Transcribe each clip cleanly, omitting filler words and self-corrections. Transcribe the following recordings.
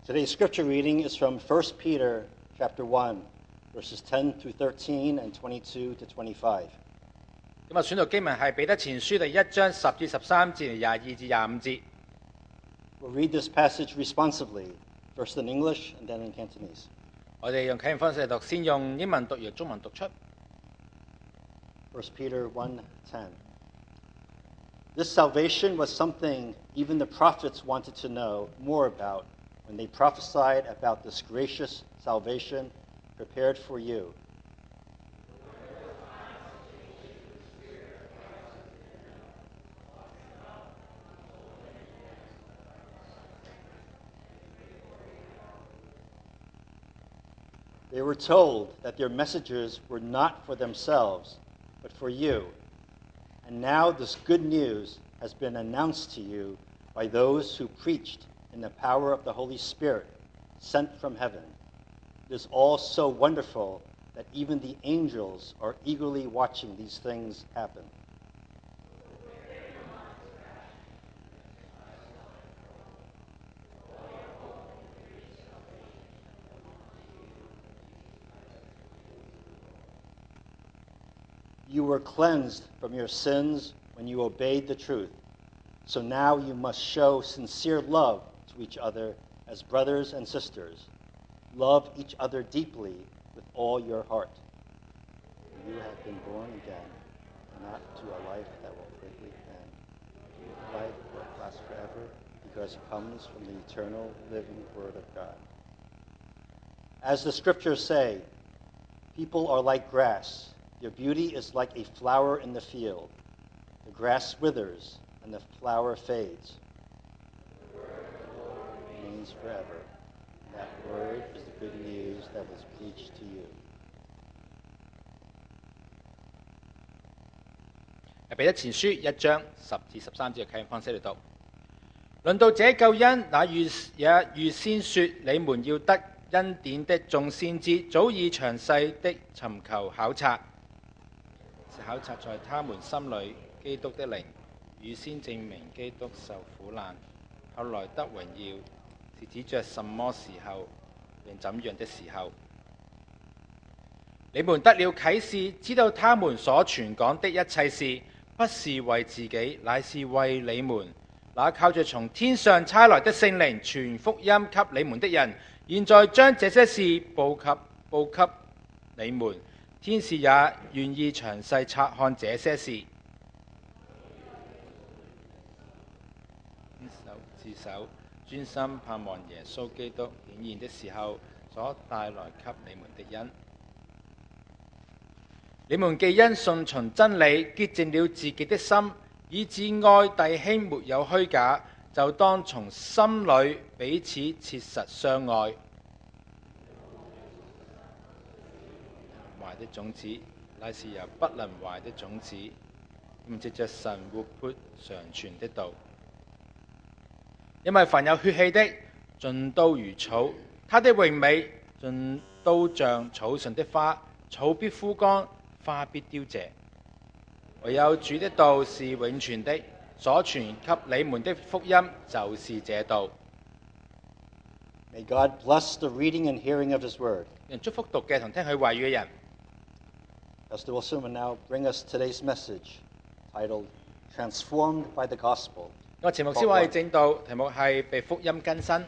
Today's scripture reading is from 1 Peter chapter 1, verses 10 through 13 and 22 to 25. 今日選讀經文係彼得前書第1章10至13節、22至25節。 We'll read this passage responsively, first in English and then in Cantonese. 我哋用啟應方式嚟讀，先用英文讀，由中文讀出。 1 Peter 1:10. This salvation was something even the prophets wanted to know more about when they prophesied about this gracious salvation prepared for you. They were told that their messages were not for themselves, but for you. And now this good news has been announced to you by those who preached in the power of the Holy Spirit sent from heaven. It is all so wonderful that even the angels are eagerly watching these things happen. You were cleansed from your sins when you obeyed the truth. So now you must show sincere love to each other as brothers and sisters. Love each other deeply with all your heart. You have been born again, not to a life that will quickly end, to a life that lasts forever, because it comes from the eternal living Word of God. As the scriptures say, people are like grass. Their beauty is like a flower in the field. The grass withers and the flower fades. The word of the Lord remains forever. And that word is the good news that was preached to you. 彼得前書1章10至13節嘅啟應方式嚟讀。論到這救恩，那也預先說你們要得恩典的眾先知，早已詳細的尋求考察在他們心裏基督的靈，預先證明基督受苦難，後來得榮耀，是指着什麼時候並怎樣的時候。你們得了啟示，知道他們所傳講的一切事，不是為自己，乃是為你們。那靠着從天上差來的聖靈傳福音給你們的人，現在將這些事報給你們。天使也願意詳細察看這些事，自守，專心盼望耶穌基督顯現的時候所帶來給你們的恩。你們既因順從真理潔淨了自己的心，以致愛弟兄沒有虛假，就當從心裏彼此切實相愛。壞的種子乃是由不能壞的種子，唔藉着神活潑常存的道。因為凡有血氣的，盡都如草，他的榮美盡都像草上的花，草必枯乾，花必凋謝。唯有主的道是永存的，所傳給你們的福音就是這道。 May God bless the reading and hearing of His Word. 人祝福讀嘅同聽佢話語嘅人。 Pastor Wilson will now bring us today's message, titled Transformed by the Gospel. 我前牧師話係正道，題目係被福音更新。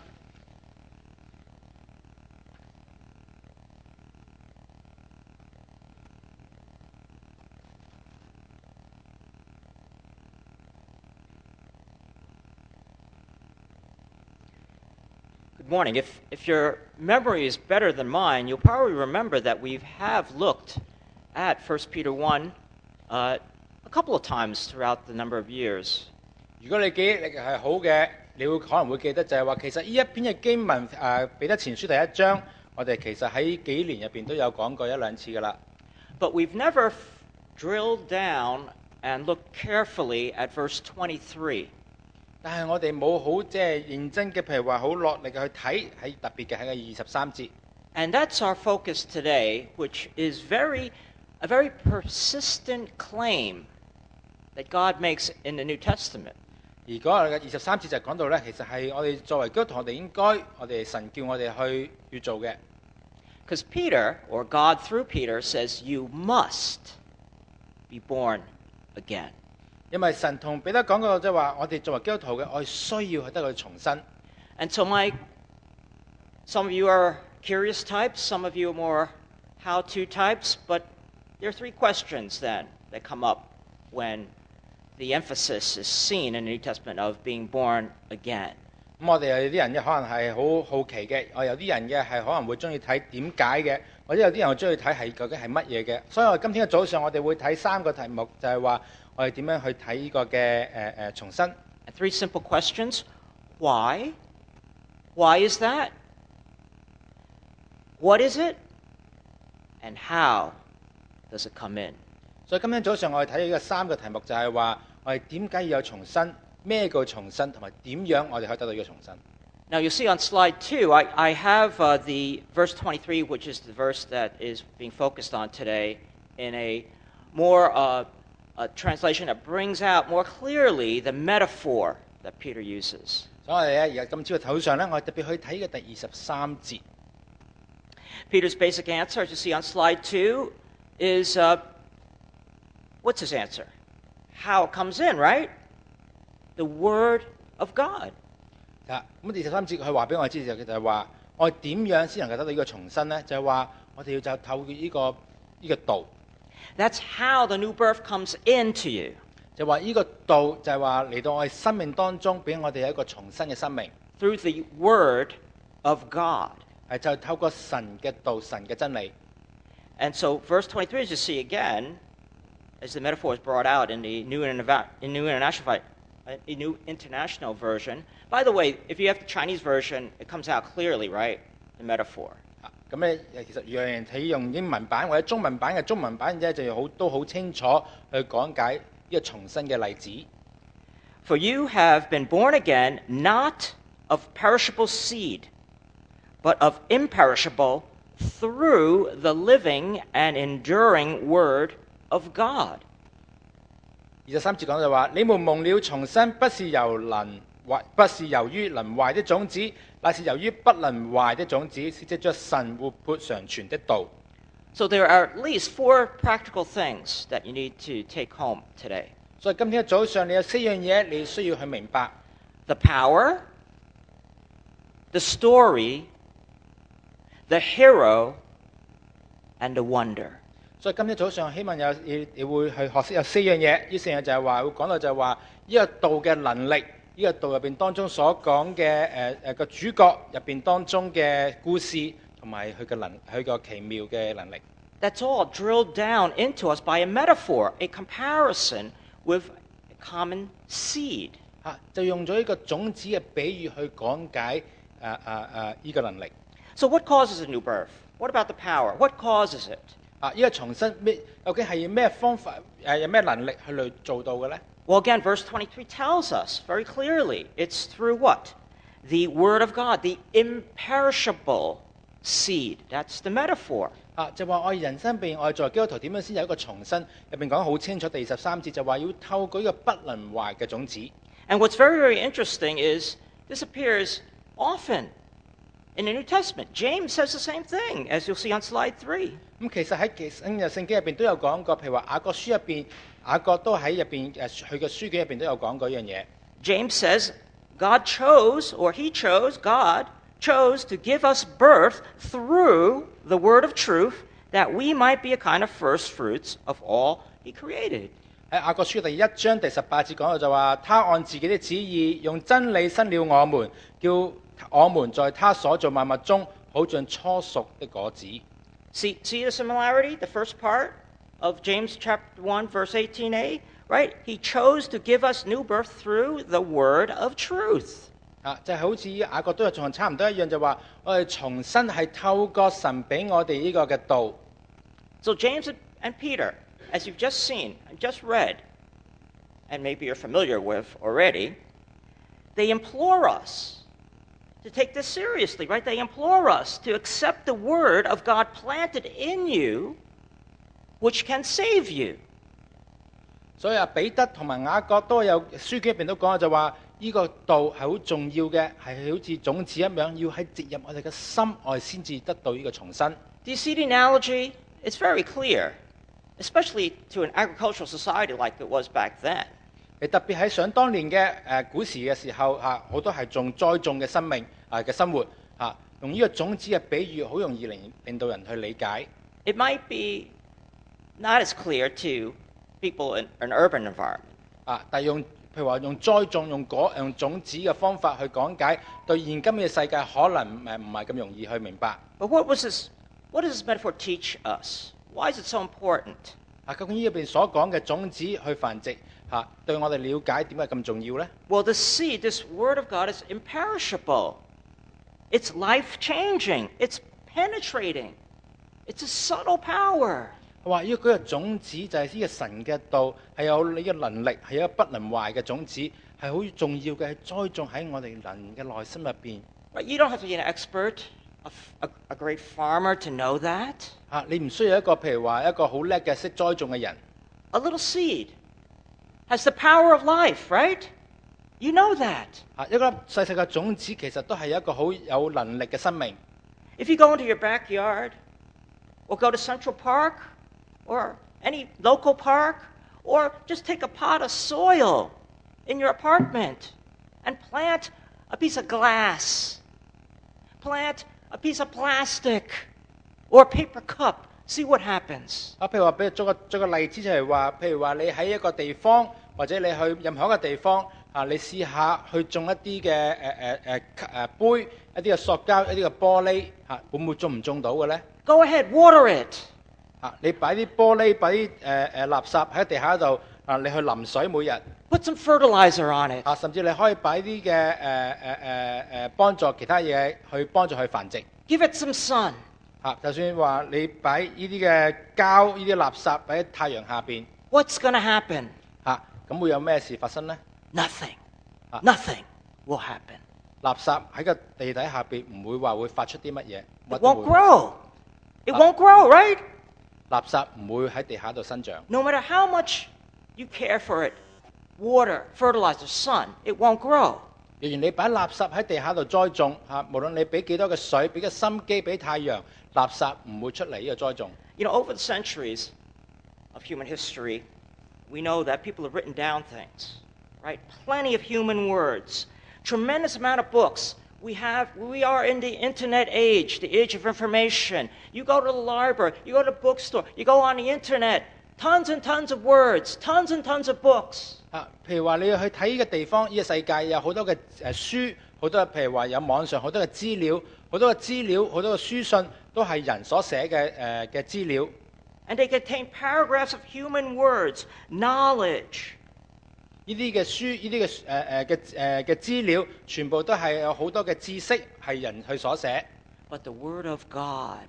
Good morning. If your memory is better than mine, you'll probably remember that we have looked at 1 Peter 1 a couple of times throughout the number of years. 如果你記憶力係好嘅，你可能會記得就係話，其實呢一篇嘅經文彼得前書第1章，我哋其實喺幾年入邊都有講過一兩次㗎啦。 But we've never drilled down and looked carefully at verse 23. 但係我哋冇好即係認真嘅，譬如話好落力去睇，喺特別嘅喺個23節。 And that's our focus today, which is a very persistent claim that God makes in the New Testament. 而嗰個嘅23節就講到咧，其實係我哋作為基督徒，我哋應該我哋神叫我哋去要做嘅。 Because Peter, or God through Peter, says you must be born again. 因為神同彼得講過即係話，我哋作為基督徒嘅，我哋需要去得佢重生。 And so some of you are curious types, some of you are more how-to types, but there are three questions then that come up when the emphasis is seen in the New Testament of being born again. 咁我哋有啲人可能係好好奇嘅，我有啲人嘅係可能會中意睇點解嘅，或者有啲人會中意睇係究竟係乜嘢嘅。所以我今天嘅早上我哋會睇3個題目，就係話我哋點樣去睇呢個嘅重生。 And three simple questions. Why? Why is that? What is it? And how does it come in? 所以今天早上我哋睇呢個3個題目，就係話我哋點解要有重生，咩叫重生，同埋點樣我哋可以得到呢個重生。 Now you'll see on slide 2, I have the verse 23, which is the verse that is being focused on today, in a more a translation that brings out more clearly the metaphor that Peter uses. 所以我哋咧而家今朝嘅頭上咧，我哋特別去睇嘅第23節。 Peter's basic answer, as you see on slide 2, is what's his answer? How it comes in, right? The Word of God. 咁第23節佢話俾我知就係話，我哋點樣先能夠得到呢個重生咧？就係話我哋要就透過呢個道。 That's how the new birth comes into you. 就話呢個道就係話嚟到我哋生命當中，俾我哋有一個重新嘅生命。 Through the Word of God. 係就透過神嘅道、神嘅真理。 And so verse 23, as you see again, as the metaphor is brought out in the New International Version. By the way, if you have the Chinese version, it comes out clearly, right? The metaphor. 咁咧，其實讓人睇用英文版或者中文版嘅中文版啫，就都好清楚去講解呢個重生嘅例子。 For you have been born again, not of perishable seed, but of imperishable, through the living and enduring Word of God. 23節講就話：你們蒙了重生，不是由於能壞的種子，乃是由於不能壞的種子，是藉着神活潑常存的道。 So there are at least 4 practical things that you need to take home today. 所以今天早上你有4樣嘢你需要去明白。 The power, the story, the hero, and the wonder. 所以今天早上希望你會去學識有4樣嘢，呢4樣就係話會講到就係話呢個道嘅能力，呢個道入邊當中所講嘅個主角入邊當中嘅故事，同埋佢個奇妙嘅能力。 That's all drilled down into us by a metaphor, a comparison with a common seed. 就用咗呢個種子嘅比喻去講解呢個能力。 So what causes a new birth? What about the power? What causes it? 呢個重生究竟係咩方法有咩能力去做到嘅咧？ Well, again, verse 23 tells us very clearly. It's through what? The Word of God, the imperishable seed. That's the metaphor. 就話我哋人生邊，我哋作為基督徒點樣先有一個重生？入邊講得好清楚，第23節就話要透過呢個不能壞嘅種子。 And what's very, very interesting is this appears often in the New Testament. James says the same thing, as you'll see on slide 3. 咁其實喺新約聖經入邊都有講過，譬如話雅各書入邊，雅各都喺入邊佢嘅書卷入邊都有講過一樣嘢。 James says God chose, or he chose, God chose to give us birth through the word of truth, that we might be a kind of first fruits of all he created. 喺雅各書第1章第18節講到就話，他按自己的旨意用真理生了我們，叫我們在他所造萬物中，好像初熟的果子。 See the similarity? The first part of James chapter 1, verse 18a, right? He chose to give us new birth through the word of truth. 就係好似雅各都有仲差唔多一樣，就話我哋重新係透過神俾我哋呢個嘅道。 So James and Peter, as you've just seen and just read, and maybe you're familiar with already, they implore us to take this seriously, right? They implore us to accept the word of God planted in you, which can save you. 所以彼得同埋雅各都有書卷入邊都講就話呢個道係好重要嘅，係好似種子一樣，要喺植入我哋嘅心外先至得到呢個重生。 Do you see the analogy? It's very clear, especially to an agricultural society like it was back then. 特別喺想當年嘅古時嘅時候好多係種栽種嘅生命嘅生活用呢個種子嘅比喻，好容易令到人去理解。 It might be not as clear to people in an urban environment. 但係譬如話用栽種、用種子嘅方法去講解，對現今嘅世界可能唔係咁容易去明白。 But what does this metaphor teach us? Why is it so important? 究竟呢邊所講嘅種子去繁殖對我哋了解點解咁重要呢？ Well, the seed, this word of God, is imperishable. It's life-changing. It's penetrating. It's a subtle power. 話呢個種子就係呢個神嘅道，係有呢個能力，係一個不能壞嘅種子，係好重要嘅，係栽種喺我哋人嘅內心入邊。 But you don't have to be an expert, a great farmer to know that. 你唔需要一個譬如話一個好叻嘅識栽種嘅人。 A little seed has the power of life, right? You know that. 一個細細嘅種子其實都係一個好有能力嘅生命。 If you go into your backyard, or go to Central Park, or any local park, or just take a pot of soil in your apartment and plant a piece of glass, plant a piece of plastic, or a paper cup, see what happens. 譬如話俾做個例子就係話，譬如話你喺一個地方，或者你去任何一個地方你試下去種一啲嘅杯、一啲嘅塑膠、一啲嘅玻璃會唔會種唔種到嘅咧？ Go ahead, water it. 你擺啲玻璃、擺啲垃圾喺地下度你去淋水每日。 Put some fertilizer on it. 甚至你可以擺啲嘅幫助其他嘢去幫助佢繁殖。 Give it some sun. 就算話你擺呢啲嘅膠、呢啲垃圾喺太陽下邊。 What's going to happen? 咁會有咩事發生呢？ Nothing. Nothing will happen. 垃圾喺個地底下邊唔會話會發出啲乜嘢。 It won't grow. It won't grow, right? 垃圾唔會喺地下度生長。 No matter how much you care for it, water, fertilizer, sun, it won't grow. 若然你擺垃圾喺地下度栽種無論你俾幾多嘅水、俾嘅心機、俾太陽，垃圾唔會出嚟呢個栽種。 You know, over the centuries of human history, we know that people have written down things, right? Plenty of human words, tremendous amount of books. We are in the internet age, the age of information. You go to the library, you go to the bookstore, you go on the internet, tons and tons of words, tons and tons of books. 譬如話你要去睇呢個地方，呢個世界有好多嘅書，好多譬如話有網上好多嘅資料，好多嘅書信都係人所寫嘅資料。 And they contain paragraphs of human words, knowledge. 呢啲嘅書，呢啲嘅資料，全部都係有好多嘅知識係人去所寫。 But the Word of God,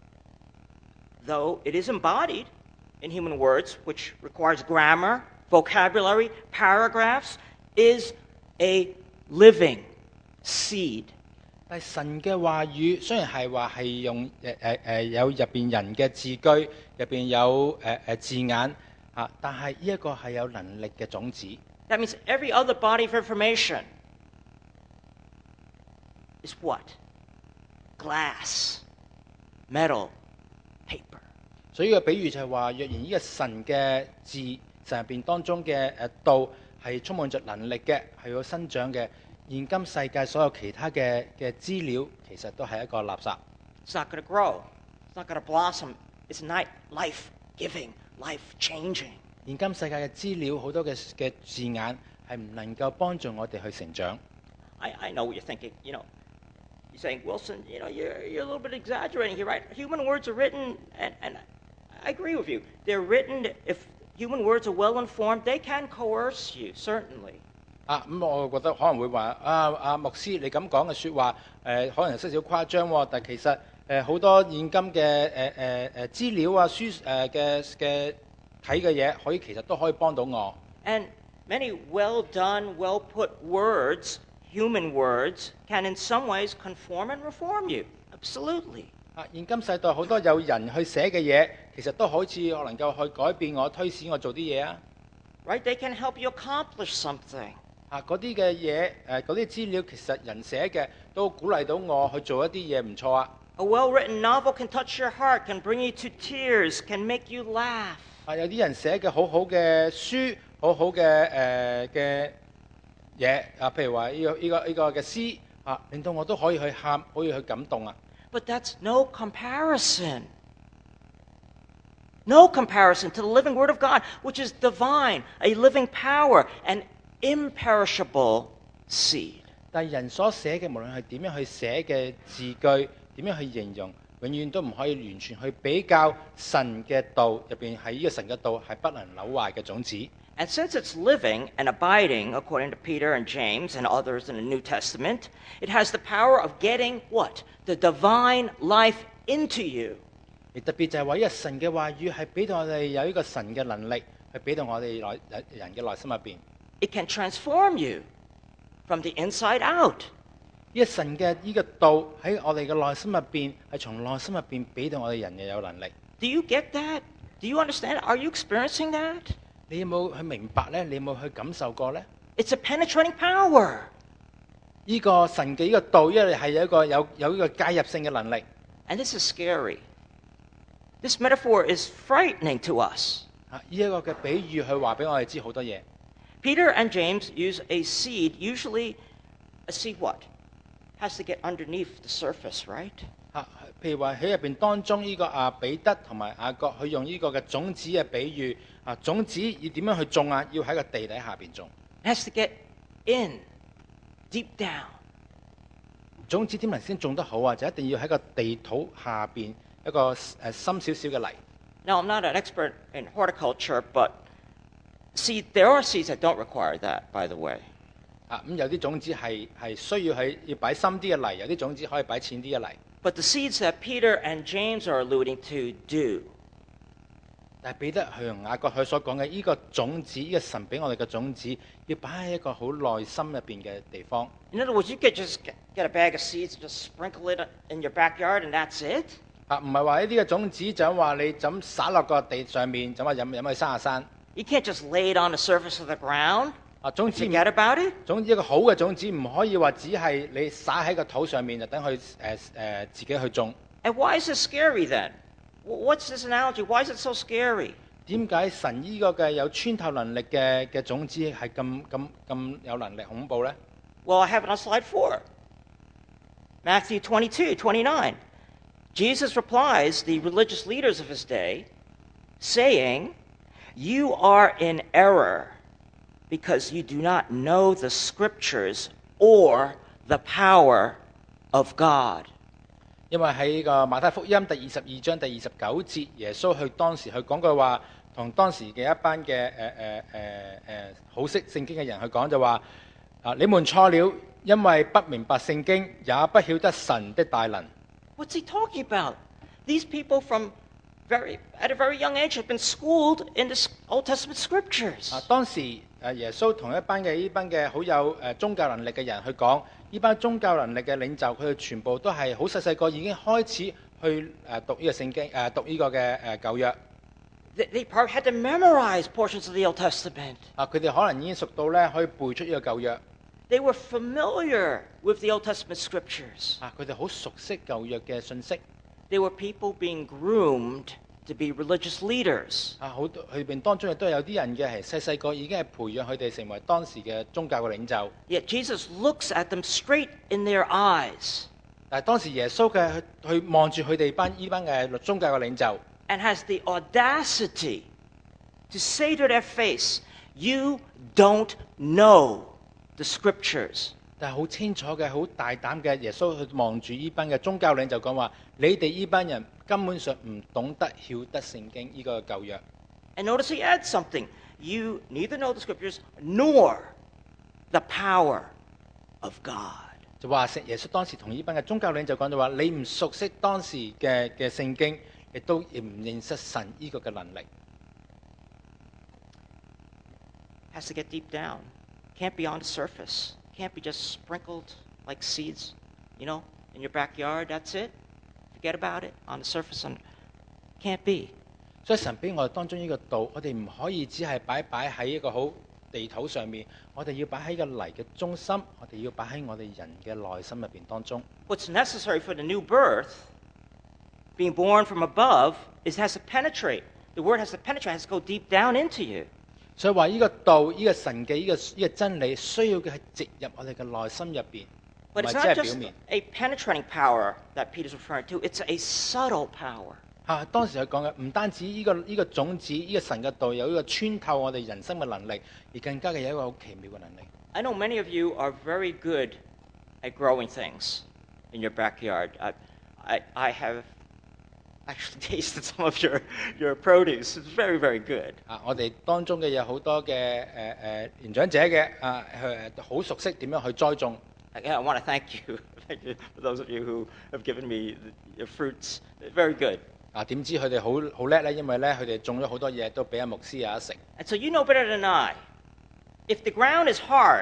though it is embodied in human words, which requires grammar, vocabulary, paragraphs, is a living seed. 但係神嘅話語雖然係話係用有入邊人嘅字句，入邊有字眼但係呢一個係有能力嘅種子。 That means every other body of information is what? Glass, metal, paper. 所以個比喻就係話，若然呢個神嘅字，神入邊當中嘅道係充滿着能力嘅，係有生長嘅。現今世界所有其他嘅資料，其實都係一個垃圾。 It's not going to grow. It's not going to blossom. It's not life-giving, life-changing. 現今世界嘅資料好多嘅字眼係唔能夠幫助我哋去成長。 I know what you're thinking. You know, you're saying, Wilson, you know, you're a little bit exaggerating here, right? Human words are written, and I agree with you. They're written. If human words are well informed, they can coerce you, certainly. 我覺得可能會話牧師你咁講嘅説話可能有少少誇張喎，但其實好多現今嘅資料書嘅睇嘅嘢，其實都可以幫到我。 And many well done, well put words, human words, can in some ways conform and reform you. Absolutely. 現今世代好多有人去寫嘅嘢，其實都好似我能夠去改變我、推使我做啲嘢啊。 right? They can help you accomplish something. 嗰啲嘅嘢嗰啲資料其實人寫嘅都鼓勵到我去做一啲嘢唔錯啊。 A well-written novel can touch your heart, can bring you to tears, can make you laugh. 有啲人寫嘅好好嘅書，好好嘅嘅嘢譬如話呢個嘅詩令到我都可以去喊，可以去感動啊。 But that's no comparison. No comparison to the living Word of God, which is divine, a living power, an imperishable seed. 但係人所寫嘅，無論係點樣去寫嘅字句，點樣去形容，永遠都唔可以完全去比較神嘅道入邊係呢個神嘅道係不能朽壞嘅種子。 And since it's living and abiding, according to Peter and James and others in the New Testament, it has the power of getting what? The divine life into you. 而特別就係話，呢個神嘅話語係俾到我哋有呢個神嘅能力，去俾到我哋人嘅內心入邊。 It can transform you from the inside out. 呢個神嘅呢個道喺我哋嘅內心入邊，係從內心入邊俾到我哋人嘅有能力。 Do you get that? Do you understand? Are you experiencing that? 你有冇去明白呢？你有冇去感受過呢？ It's a penetrating power. 呢個神嘅呢個道，因為係有一個介入性嘅能力。 And this is scary. This metaphor is frightening to us. 呢一個嘅比喻去話俾我哋知好多嘢。 Peter and James use a seed, usually a seed what? Has to get underneath the surface, right? 譬如話喺入邊當中呢個彼得同埋雅各，佢用呢個嘅種子嘅比喻種子要點樣去種啊？要喺個地底下邊種。 It has to get in, deep down. 種子點能先種得好啊？就一定要喺個地土下邊一個深少少嘅泥。 Now, I'm not an expert in horticulture, but there are seeds that don't require that, by the way. 咁有啲種子係需要要擺深啲嘅泥，有啲種子可以擺淺啲嘅泥。 But the seeds that Peter and James are alluding to do. 但係彼得佢同雅各佢所講嘅呢個種子，呢個神俾我哋嘅種子，要擺喺一個好內心入邊嘅地方。 In other words, you could just get a bag of seeds and just sprinkle it in your backyard and that's it. 唔係話呢啲嘅種子就咁話你咁灑落個地上面，就話飲去生下山。 You can't just lay it on the surface of the ground. 種子 Forget about it. 種子一個好嘅種子唔可以話只係你灑喺個土上面就等佢自己去種。 And why is this scary then? What's this analogy? Why is it so scary? 點解神呢個嘅有穿透能力嘅種子係咁有能力恐怖呢？ Well, I have it on slide 4. Matthew 22:29. Jesus replies the religious leaders of his day, saying, "You are in error because you do not know the scriptures or the power of God." 因為喺個馬太福音第22章第29節，耶穌去當時去講句話，同當時嘅一班嘅好識聖經嘅人去講就話你們錯了，因為不明白聖經，也不曉得神的大能。 What's he talking about? These people at a very young age have been schooled in the Old Testament scriptures. 當時耶穌同呢班嘅好有宗教能力嘅人去講，呢班宗教能力嘅領袖，佢哋全部都係好細個已經開始去讀呢個聖經讀呢個嘅舊約。 They probably had to memorize portions of the Old Testament. 佢哋可能已經熟到咧可以背出呢個舊約。 They were familiar with the Old Testament scriptures. 佢哋好熟悉舊約嘅信息。 They were people being groomed to be religious leaders. 好多佢哋當中亦都有啲人嘅係細個已經係培養佢哋成為當時嘅宗教嘅領袖。 Yet Jesus looks at them straight in their eyes. 但係當時耶穌嘅去望住佢哋呢班嘅宗教嘅領袖。 And has the audacity to say to their face, "You don't know the scriptures." 但係好清楚嘅、好大膽嘅，耶穌去望住呢班嘅宗教領袖講話：你哋呢班人根本上唔懂得曉得聖經呢個舊約。 And notice he adds something: "You neither know the scriptures nor the power of God." 就話耶穌當時同呢班嘅宗教領袖講就話：你唔熟悉當時嘅聖經，亦都唔認識神呢個嘅能力。 Has to get deep down. Can't be on the surface. Can't be just sprinkled like seeds, in your backyard. That's it. Forget about it. On the surface. Can't be. 所以神俾我哋當中呢個道，我哋唔可以只係擺喺一個好地土上面，我哋要擺喺個泥嘅中心，我哋要擺喺我哋人嘅內心入邊當中。 What's necessary for the new birth, being born from above, is it has to penetrate. The word has to penetrate, has to go deep down into you. 所以話呢個道，呢個神嘅呢個真理，需要嘅係植入我哋嘅內心入邊，唔 But 係 it's 只 not 係表 just 面。 a penetrating power that Peter's referring to, it's a subtle power. 當時佢講嘅唔單止呢個種子，呢個神嘅道有呢個穿透我哋人生嘅能力，而更加嘅有一個好奇妙嘅能力。 I know many of you are very good at growing things in your backyard. I have actually tasted some of your produce. It's very, very good. 我哋當中嘅有好多嘅年長者嘅好熟悉點樣去栽種。 Again, I want to thank you for those of you who have given me your fruits. Very good. 點知佢哋好叻咧？因為咧佢哋種咗好多嘢，都俾阿牧師有得食。 And so you know better than I. If the ground is hard,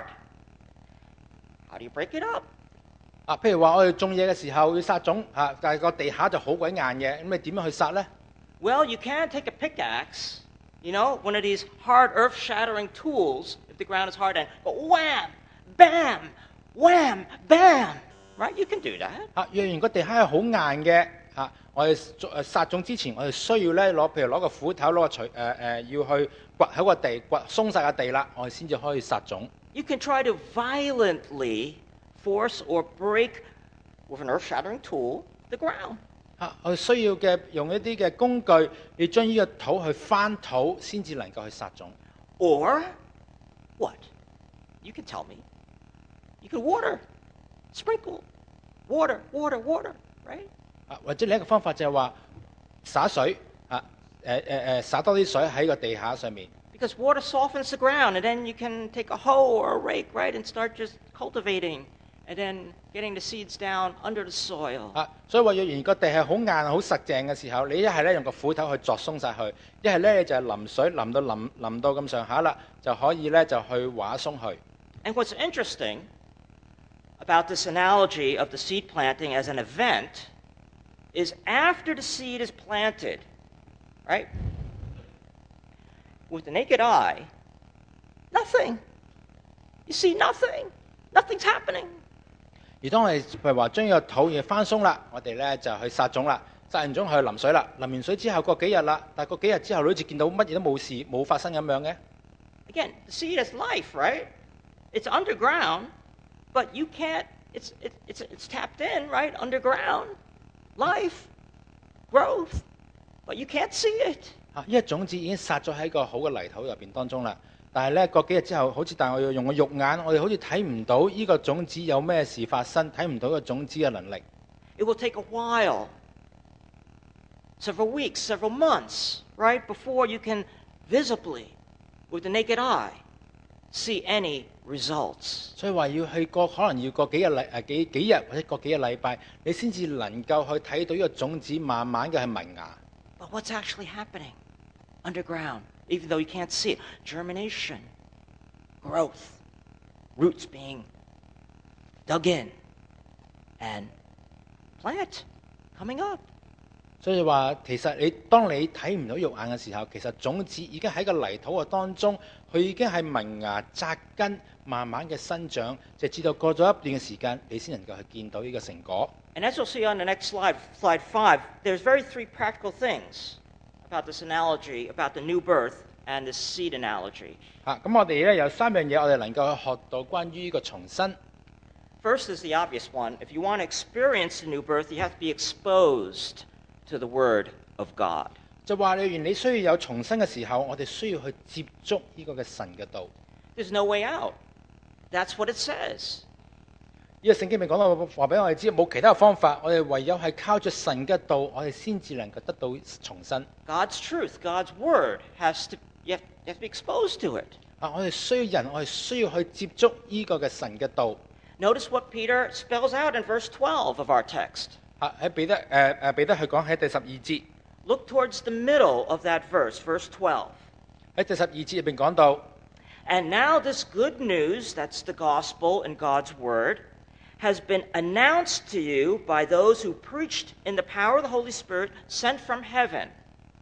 how do you break it up? 譬如話我哋種嘢嘅時候要撒種但係個地下就好鬼硬嘅，咁你點樣去撒咧？ Well, you can take a pickaxe, one of these hard earth-shattering tools, if the ground is hard, and go wham, bam, wham, bam. Right? You can do that. 若然個地下係好硬嘅我哋撒種之前，我哋需要咧譬如攞個斧頭，攞個錘要去掘喺個地，掘鬆晒個地啦，我哋先至可以撒種。 You can try to violently force or break with an earth-shattering tool the ground. 我哋需要嘅用一啲嘅工具，要將呢個土去翻土，先至能夠去撒種。 Or what? You can tell me. You can water, sprinkle, water, right? 或者另一個方法就係話灑水灑多啲水喺個地下上面。 Because water softens the ground, and then you can take a hoe or a rake, right, and start just cultivating, and then getting the seeds down under the soil. 所以話若然個地係好硬好實淨嘅時候，你一係咧用個斧頭去鑿鬆晒佢，一係咧就係淋水淋到咁上下啦，就可以咧就去畫鬆佢。 And what's interesting about this analogy of the seed planting as an event is after the seed is planted, right? With the naked eye, nothing. You see nothing. Nothing's happening. 而當我哋譬如話將個土嘢翻鬆啦，我哋咧就去撒種啦，撒完種去淋水啦，淋完水之後過幾日啦，但係過幾日之後你好似見到乜嘢都冇事冇發生咁樣嘅。 Again, the seed is life, right? It's underground, but you can't. It's tapped in, right? Underground, life, growth, but you can't see it. 呢個種子已經撒咗喺個好嘅泥土入邊當中啦，但係咧過幾日之後，好似但係我要用個肉眼，我哋好似睇唔到呢個種子有咩事發生，睇唔到個種子嘅能力。 It will take a while, several weeks, several months, right, before you can visibly, with the naked eye, see any results. 所以話要去過，可能要過幾日或者過幾個禮拜，你先至能夠去睇到呢個種子慢慢嘅係萌芽。 But what's actually happening underground, even though you can't see it? Germination, growth, roots being dug in, and plant coming up. 所以話其實當你睇唔到肉眼嘅時候，其實種子已經喺個泥土嘅當中，佢已經係萌芽扎根，慢慢嘅生長，直至到過咗一段嘅時間，你先能夠去見到呢個成果。 And as you'll see on the next slide, slide 5, there's three practical things about this analogy, about the new birth and this seed analogy. 咁我哋咧有3樣嘢，我哋能夠去學到關於呢個重生。 First is the obvious one. If you want to experience the new birth, you have to be exposed to the Word of God. 就話你需要有重生嘅時候，我哋需要去接觸呢個嘅神嘅道。 There's no way out. That's what it says. 呢個聖經咪講到話俾我哋知，冇其他嘅方法，我哋唯有係靠住神嘅道，我哋先至能夠得到重生。 God's truth, God's Word you have to be exposed to it. 我哋需要我哋需要去接觸呢個嘅神嘅道。 Notice what Peter spells out in verse 12 of our text. 喺彼得佢講喺第12節。 Look towards the middle of that verse, verse 12. 喺第12節入邊講到 And now this good news, that's the gospel and God's word, has been announced to you by those who preached in the power of the Holy Spirit sent from heaven.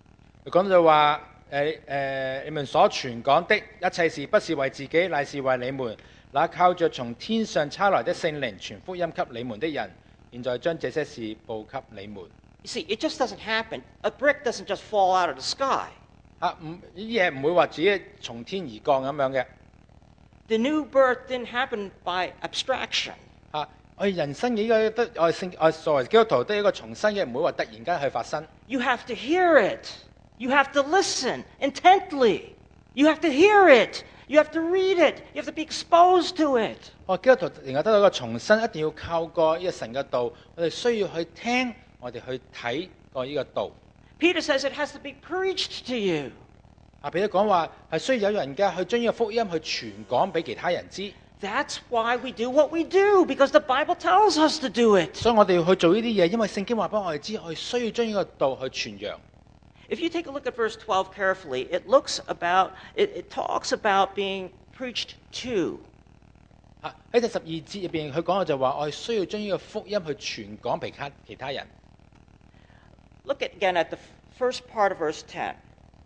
佢講就話你們所傳講的一切事，不是為自己，乃是為你們那靠着從天上差來的聖靈傳福音給你們的人。現在將這些事報給你們。 You see, it just doesn't happen. A brick doesn't just fall out of the sky. 呢啲嘢唔會話自己從天而降咁樣嘅。 The new birth didn't happen by abstraction. 我哋人生嘅呢個得我作為基督徒得一個重生嘅，唔會話突然間去發生。 You have to hear it. You have to listen intently. You have to hear it. You have to read it. You have to be exposed to it. 基督徒能夠得到一個重生，一定要靠過呢個神嘅道。我哋需要去聽，我哋去睇過呢個道。 Peter says it has to be preached to you. 彼得講話係需要有人嘅去將呢個福音去傳講俾其他人知。 That's why we do what we do, because the Bible tells us to do it. 所以我哋要去做呢啲嘢，因為聖經話俾我哋知，我哋需要將呢個道去傳揚。 If you take a look at verse 12 carefully, it talks about being preached to. 喺第12節入邊，佢講嘅就話，我哋需要將呢個福音去傳講俾其他人。 Look again at the first part of verse 10.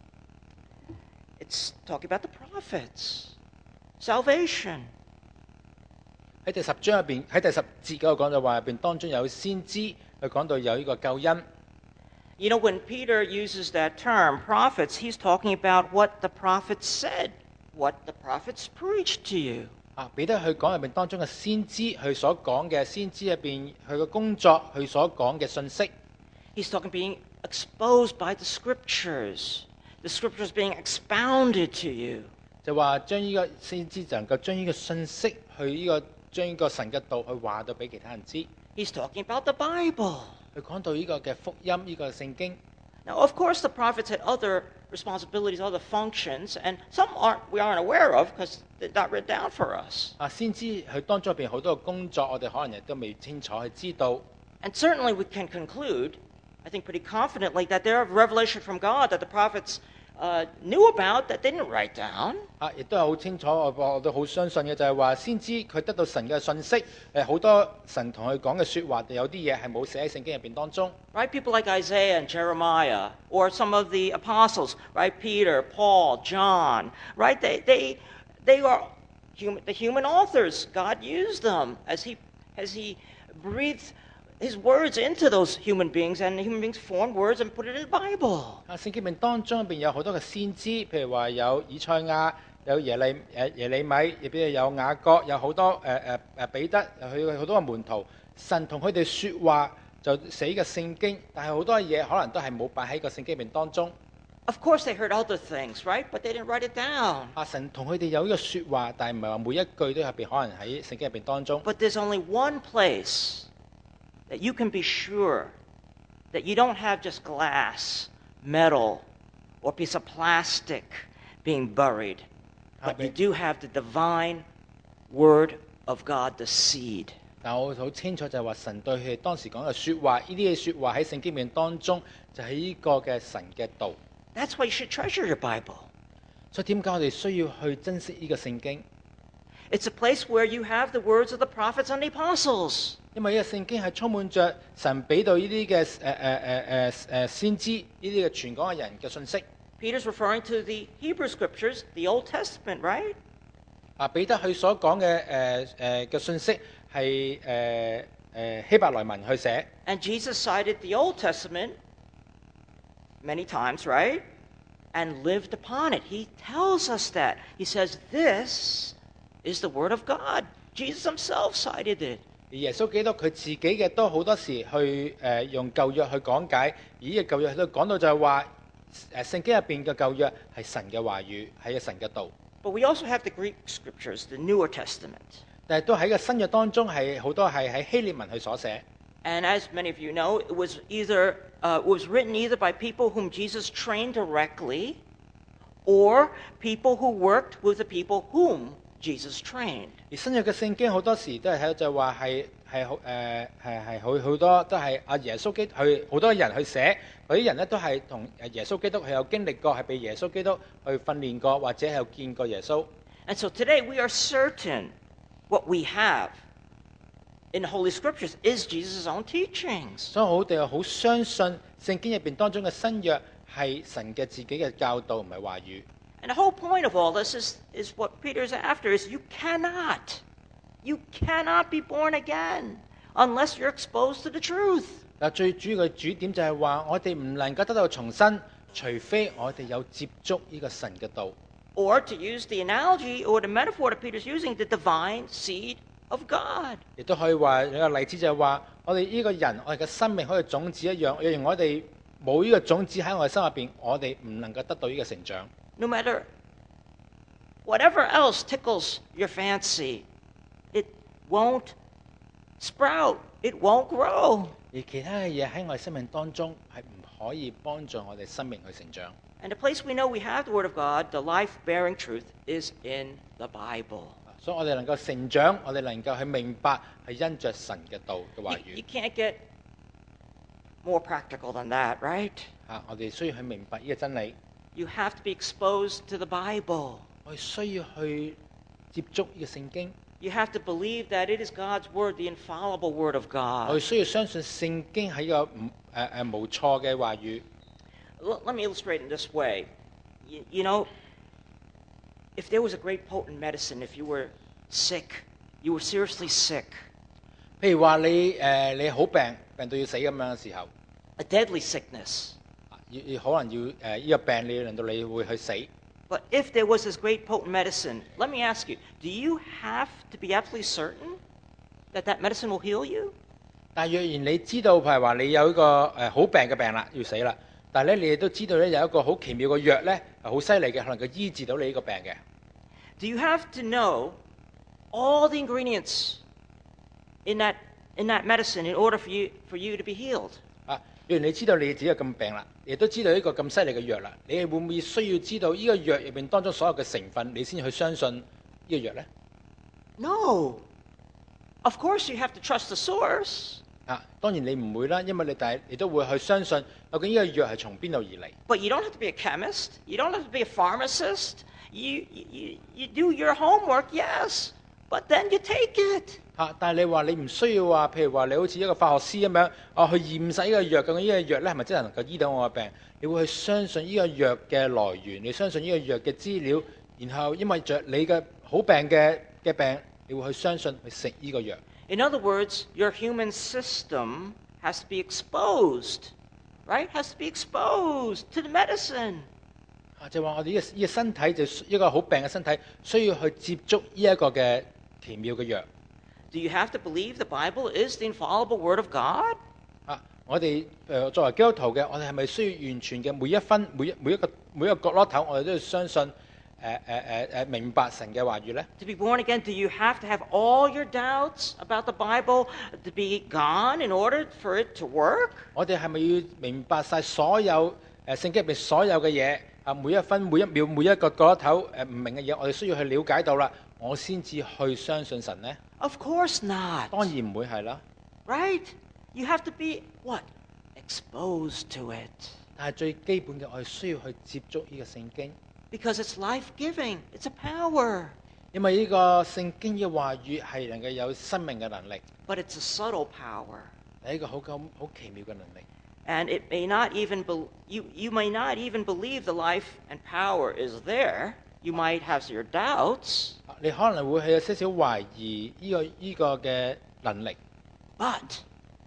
It's talking about the prophets, salvation. 喺第10章入邊，喺第10節嗰度講就話入邊當中有先知，佢講到有呢個救恩。 You know, when Peter uses that term, prophets, he's talking about what the prophets said, what the prophets preached to you. 彼得去講入邊當中嘅先知，佢所講嘅先知入邊，佢嘅工作，佢所講嘅信息。 He's talking being exposed by the scriptures being expounded to you. 就話將呢個先知就能夠將呢個信息去將呢個神嘅道去話到俾其他人知。 He's talking about the Bible. 佢講到呢個嘅福音，呢個聖經。 Now, of course, the prophets had other responsibilities, other functions, and some we aren't aware of because they're not written down for us. 先知佢當中入邊好多嘅工作，我哋可能亦都未清楚去知道。 And certainly we can conclude, I think pretty confidently, that there are revelation from God that the prophets knew about that they didn't write down. 亦都係好清楚，我都好相信嘅就係話，先知佢得到神嘅信息，好多神同佢講嘅説話，有啲嘢係冇寫喺聖經入邊當中。 Right, people like Isaiah and Jeremiah, or some of the apostles, right, Peter, Paul, John, right? They are the human authors. God used them as he breathed His words into those human beings, and the human beings formed words and put it in the Bible. 聖經入邊當中入邊有好多嘅先知，譬如話有以賽亞、有耶利米，亦都有雅各，有好多彼得，佢好多嘅門徒，神同佢哋説話就寫嘅聖經，但係好多嘢可能都係冇擺喺個聖經入邊當中。 Of course, they heard other things, right? But they didn't write it down. 神同佢哋有呢個説話，但係唔係話每一句都入邊可能喺聖經入邊當中。 But there's only one place that you can be sure that you don't have just glass, metal, or piece of plastic being buried, but you do have the divine word of God, the seed. 但我好清楚就係話神對佢哋當時講嘅説話，呢啲嘅説話喺聖經入面當中就係呢個嘅神嘅道。 That's why you should treasure your Bible. 所以點解我哋需要去珍惜呢個聖經？ It's a place where you have the words of the prophets and the apostles. 因為呢個聖經係充滿着神俾到呢啲嘅先知，呢啲嘅傳講嘅人嘅信息。 Peter's referring to the Hebrew scriptures, the Old Testament, right? 彼得佢所講嘅信息係希伯來文去寫。 And Jesus cited the Old Testament many times, right? And lived upon it. He tells us that. He says, this is the word of God. Jesus himself cited it. 耶穌基督佢自己嘅都好多時去用舊約去講解，而呢個舊約都講到就係話聖經入邊嘅舊約係神嘅話語，係神嘅道。 But we also have the Greek scriptures, the Newer Testament. 但係都喺個新約當中係好多係喺希臘文去所寫。 And as many of you know, it was written either by people whom Jesus trained directly, or people who worked with the people whom Jesus trained. 而新約嘅聖經好多時都係睇到就話好多都係阿耶穌基督去好多人去寫，嗰啲人咧都係同耶穌基督係有經歷過，係被耶穌基督去訓練過，或者係有見過耶穌。 And so today we are certain what we have in the Holy Scriptures is Jesus' own teachings. 所以我哋好相信聖經入邊當中嘅新約係神嘅自己嘅教導，唔係話語。 And the whole point of all this is what Peter's after is you cannot be born again unless you're exposed to the truth. 嗱，最主要嘅主點就係話，我哋唔能夠得到重生，除非我哋有接觸呢個神嘅道。 Or to use the analogy or the metaphor that Peter's using, the divine seed of God. 亦都可以話有個例子就係話，我哋呢個人，我哋嘅生命好似種子一樣，若然我哋冇呢個種子喺我哋心入邊，我哋唔能夠得到呢個成長。 No matter whatever else tickles your fancy, it won't sprout, it won't grow. 而其他嘅嘢喺我哋生命當中係唔可以幫助我哋生命去成長。 And the place we know we have the Word of God, the life-bearing truth, is in the Bible. 所以我哋能夠成長，我哋能夠去明白係因着神嘅道嘅話 You 語。 can't get more practical than that, right? 我哋需要去明白呢個真理， You have to be exposed to the Bible. 我哋需要去接觸呢個聖經， You have to believe that it is God's Word, the infallible Word of 我哋 God. 需要相信聖經係一個無錯嘅話語。 Let me illustrate in this way. You know, if there was a great potent medicine, if you were sick, you were seriously sick, 譬如話你好病到要死咁樣嘅時候， a deadly sickness. 可能要呢個病你令到你會去死。 But if there was this great potent medicine, let me ask you, do you have to be absolutely certain that that medicine will heal you? 但若然你知道譬如話你有一個好病嘅病啦，要死啦，但係咧你亦都知道咧有一個好奇妙嘅藥咧係好犀利嘅，可能佢醫治到你呢個病嘅。 Do you have to know all the ingredients in that medicine in order for you to be healed? 若然你知道你自己有咁病啦，亦都知道呢個咁犀利嘅藥啦，你會唔會需要知道呢個藥入邊當中所有嘅成分，你先去相信呢個藥咧？ No. Of course you have to trust the source, 當然你唔會啦，因為你都會去相信究竟呢個藥係從邊度而嚟。 but you don't have to be a chemist. You don't have to be a pharmacist. You do your homework, yes, but then you take it. 但係你話你唔需要話，譬如話你好似一個化學師咁樣，去驗晒呢個藥，究竟呢個藥咧係咪真係能夠醫到我嘅病？你會去相信呢個藥嘅來源，你相信呢個藥嘅資料，然後因為着你嘅好病嘅病，你會去相信去食呢個藥。 In other words, your human system has to be exposed, right? Has to be exposed to the medicine. 就話我哋呢個身體就一個好病嘅身體，需要去接觸呢一個嘅奇妙嘅藥。 Do you have to believe the Bible is the infallible Word of God? 我哋作為基督徒嘅，我哋係咪需要完全嘅每一分每一個角落頭，我哋都要相信明白神嘅話語咧？ To be born again, do you have to have all your doubts about the Bible to be gone in order for it to work? 我哋係咪要明白晒所有聖經入邊所有嘅嘢每一分每一秒每一個角落頭唔明嘅嘢，我哋需要去了解到啦，我先至去相信神呢？ Of course not. 當然唔會係啦。 Right? You have to be, what? Exposed to it. 但係最基本嘅，我哋需要去接觸呢個聖經， Because it's life-giving. It's a power. 因為呢個聖經嘅話語係能夠有生命嘅能力， But it's a subtle power. 係一個好奇妙嘅能力。 And it may not even you may not even believe the life and power is there. You might have your doubts. 你可能會係有些少懷疑呢個嘅能力， But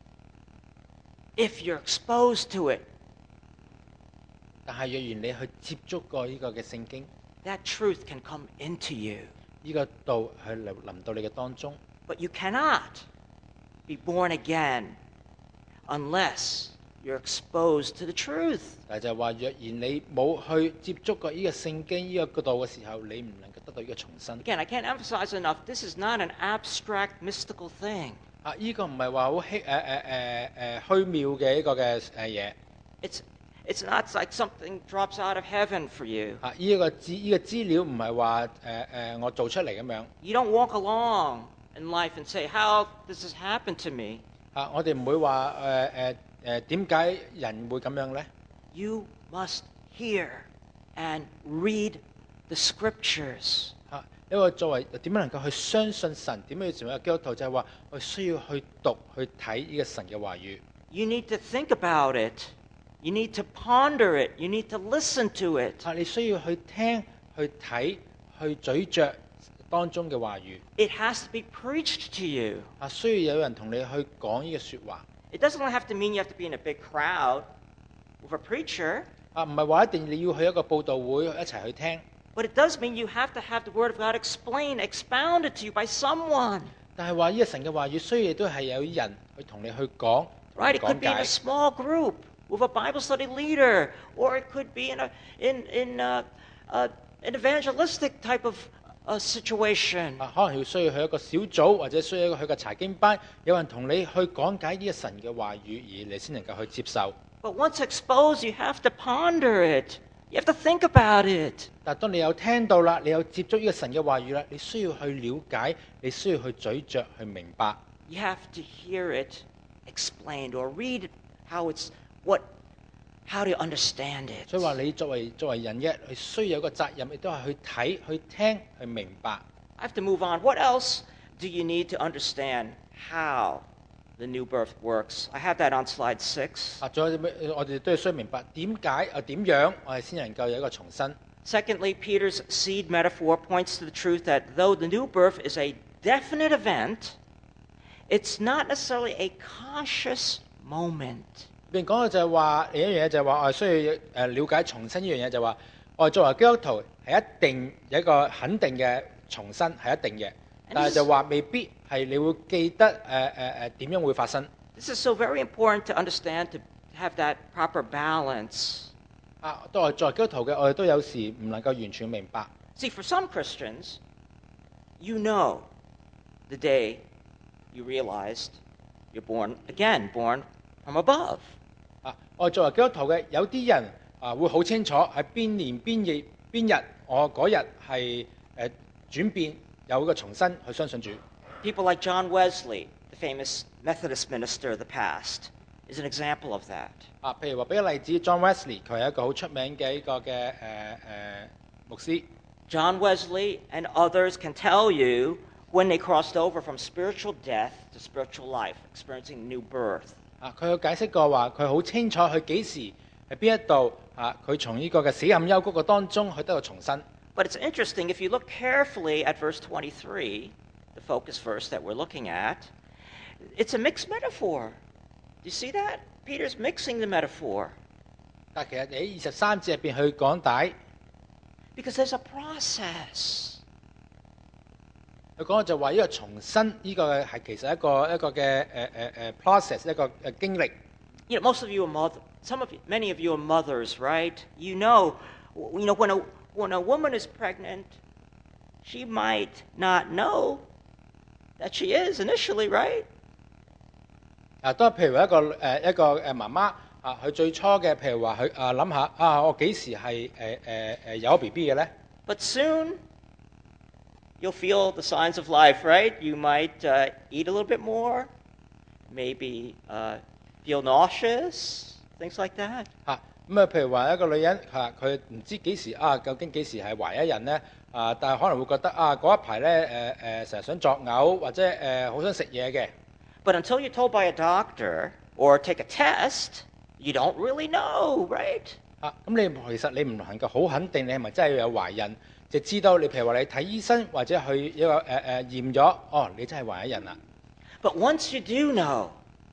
if you're exposed to it, 但係若然你去接觸過呢個嘅聖經， that truth can come into you. 呢個道去臨到你嘅當中， But you cannot be born again unless you're exposed to the truth. 但係就係話，若然你冇去接觸過呢個聖經呢個道嘅時候，你唔能夠得到呢個重生。 Again, I can't emphasize enough, this is not an abstract mystical thing. 呢個唔係話好虛妙嘅一個嘅嘢。 It's not like something drops out of heaven for you. 呢個資料唔係話我做出嚟咁樣。 You don't walk along in life and say, how does this happen to me? 我哋唔會話點解人會咁樣咧？ You must hear and read the scriptures. 因為作為點樣能夠去相信神，點樣要成為一個基督徒，就係話我需要去讀去睇呢個神嘅話語。 You need to think about it. You need to ponder it. You need to listen to it. 你需要去聽、去睇、去咀嚼當中嘅話語。 It has to be preached to you. 需要有人同你去講呢個説話。 It doesn't have to mean you have to be in a big crowd with a preacher. 唔係話一定你要去一個佈道會一齊去聽。 But it does mean you have to have the Word of God expounded to you by someone. 但係話呢個神嘅話語，需要都係有人去同你去講， Right? It 講 could be in a 解。 small group with a Bible study leader, or it could be in an evangelistic type of situation. 可能要需要去一個小組，或者需要去一個查經班，有人同你去講解呢個神嘅話語，而你先能夠去接受。 But once exposed, you have to ponder it. You have to think about it. 但係當你有聽到啦，你有接觸呢個神嘅話語啦，你需要去了解，你需要去咀嚼，去明白。 You have to hear it explained or read how to understand it. 所以話你作為人嘅，你需要有個責任，亦都係去睇、去聽、去明白。 I have to move on. What else do you need to understand how the new birth works? I have that on slide 6. 仲有我哋都需要明白點解點樣我哋先能夠有一個重生。 Secondly, Peter's seed metaphor points to the truth that though the new birth is a definite event, it's not necessarily a conscious moment. 邊講到就係話另一樣嘢就係話我哋需要了解重生呢樣嘢，就係話我哋作為基督徒係一定有一個肯定嘅重生係一定嘅，但係就話未必係你會記得點樣會發生。 This is so very important to understand, to have that proper balance. 當我作為基督徒嘅，我哋都有時唔能夠完全明白。 See, for some Christians, you know the day you realized you're born again, born from above. 我哋作為基督徒嘅，有啲人會好清楚喺邊年邊月邊日，我嗰日係轉變有一個重生去相信主。 People like John Wesley, the famous Methodist minister of the past, is an example of that. 譬如話俾個例子 ，John Wesley 佢係一個好出名嘅一個嘅牧師。 John Wesley and others can tell you when they crossed over from spiritual death to spiritual life, experiencing new birth. 佢有解釋過話，佢好清楚佢幾時喺邊一度佢從呢個嘅死蔭幽谷嘅當中，佢得到重生。 But it's interesting, if you look carefully at verse 23, the focus verse that we're looking at, it's a mixed metaphor. Do you see that? Peter's mixing the metaphor. 但其實喺23節入邊去講解， Because there's a process. 佢講就話呢個重生呢個係其實一個嘅process 一個經歷。 You know, most of you are many of you are mothers, right? You know, when a woman is pregnant, she might not know that she is initially, right? 當譬如話一個媽媽佢最初嘅譬如話佢諗下我幾時係有 BB 嘅咧？ But soon, you'll feel the signs of life, right? You might eat a little bit more, maybe feel nauseous, things like that. 譬如話一個女人佢唔知幾時究竟幾時係懷孕咧？但係可能會覺得嗰一排咧成日想作嘔或者好想食嘢嘅。 But until you're told by a doctor or take a test, you don't really know, right? 咁其實你唔能夠好肯定你係咪真係有懷孕，就知道你譬如話你睇醫生或者去一個驗咗，你真係懷咗孕啦。 But once you do know,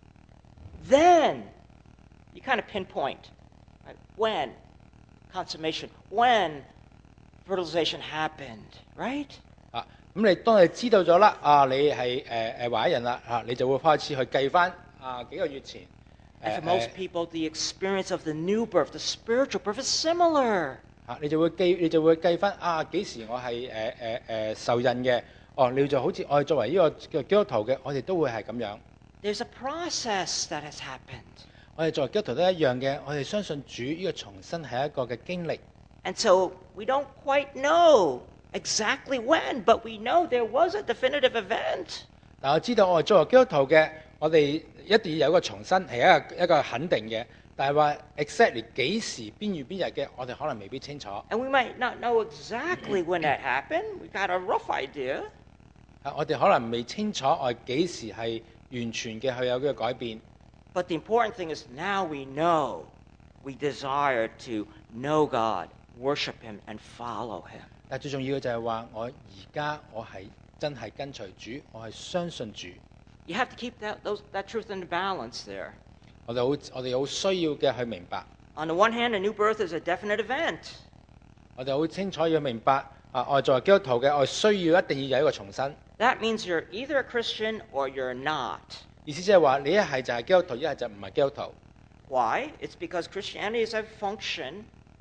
then you kind of pinpoint, right, when consummation, when fertilization happened, right? 咁你當你知道咗啦，你係懷咗孕啦，你就會開始去計翻幾個月前。 And for most people, the experience of the new birth, the spiritual birth, is similar. 你就會計翻幾時我係受孕嘅。你就好似我哋作為呢個基督徒嘅，我哋都會係咁樣。 There's a process that has happened. 我哋作為基督徒都一樣嘅，我哋相信主呢個重生係一個嘅經歷。 And so we don't quite know exactly when, but we know there was a definitive event. 但我知道我哋作為基督徒嘅，我哋一定要有一個重生係一個肯定嘅。但係話 exactly 幾時邊月邊日嘅，我哋可能未必清楚。 And we might not know exactly when that happened. We've got a rough idea. 我哋可能未清楚我哋幾時係完全嘅去有呢個改變。 But the important thing is now we know we desire to know God, worship Him, and follow Him. 但最重要嘅就係話，我而家我係真係跟隨主，我係相信主。 You have to keep that truth in balance there. 我哋好需要嘅去明白。 On the one hand, a new birth is a definite event. 我哋好清楚要明白我作為基督徒嘅，我需要一定要有一個重生。 That means you're either a Christian or you're not. 意思即係話，你一係就係基督徒，一係就唔係基督徒。 Why? It's because Christianity is a function,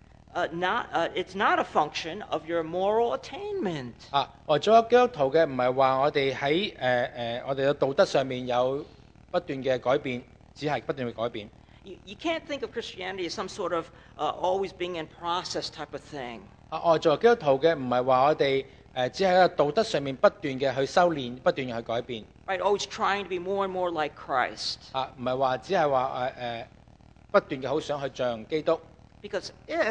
it's not a function of your moral attainment. 我做咗基督徒嘅，唔係話我哋喺我哋嘅道德上面有不斷嘅改變，只係不斷嘅改變。 You can't think of Christianity as some sort of always being in process type of thing. 我作為基督徒嘅，唔係話我哋只係喺道德上面不斷嘅去修練，不斷嘅去改變。 Right? Always trying to be more and more like Christ. 唔係話只係話不斷嘅好想去像基督。 Because if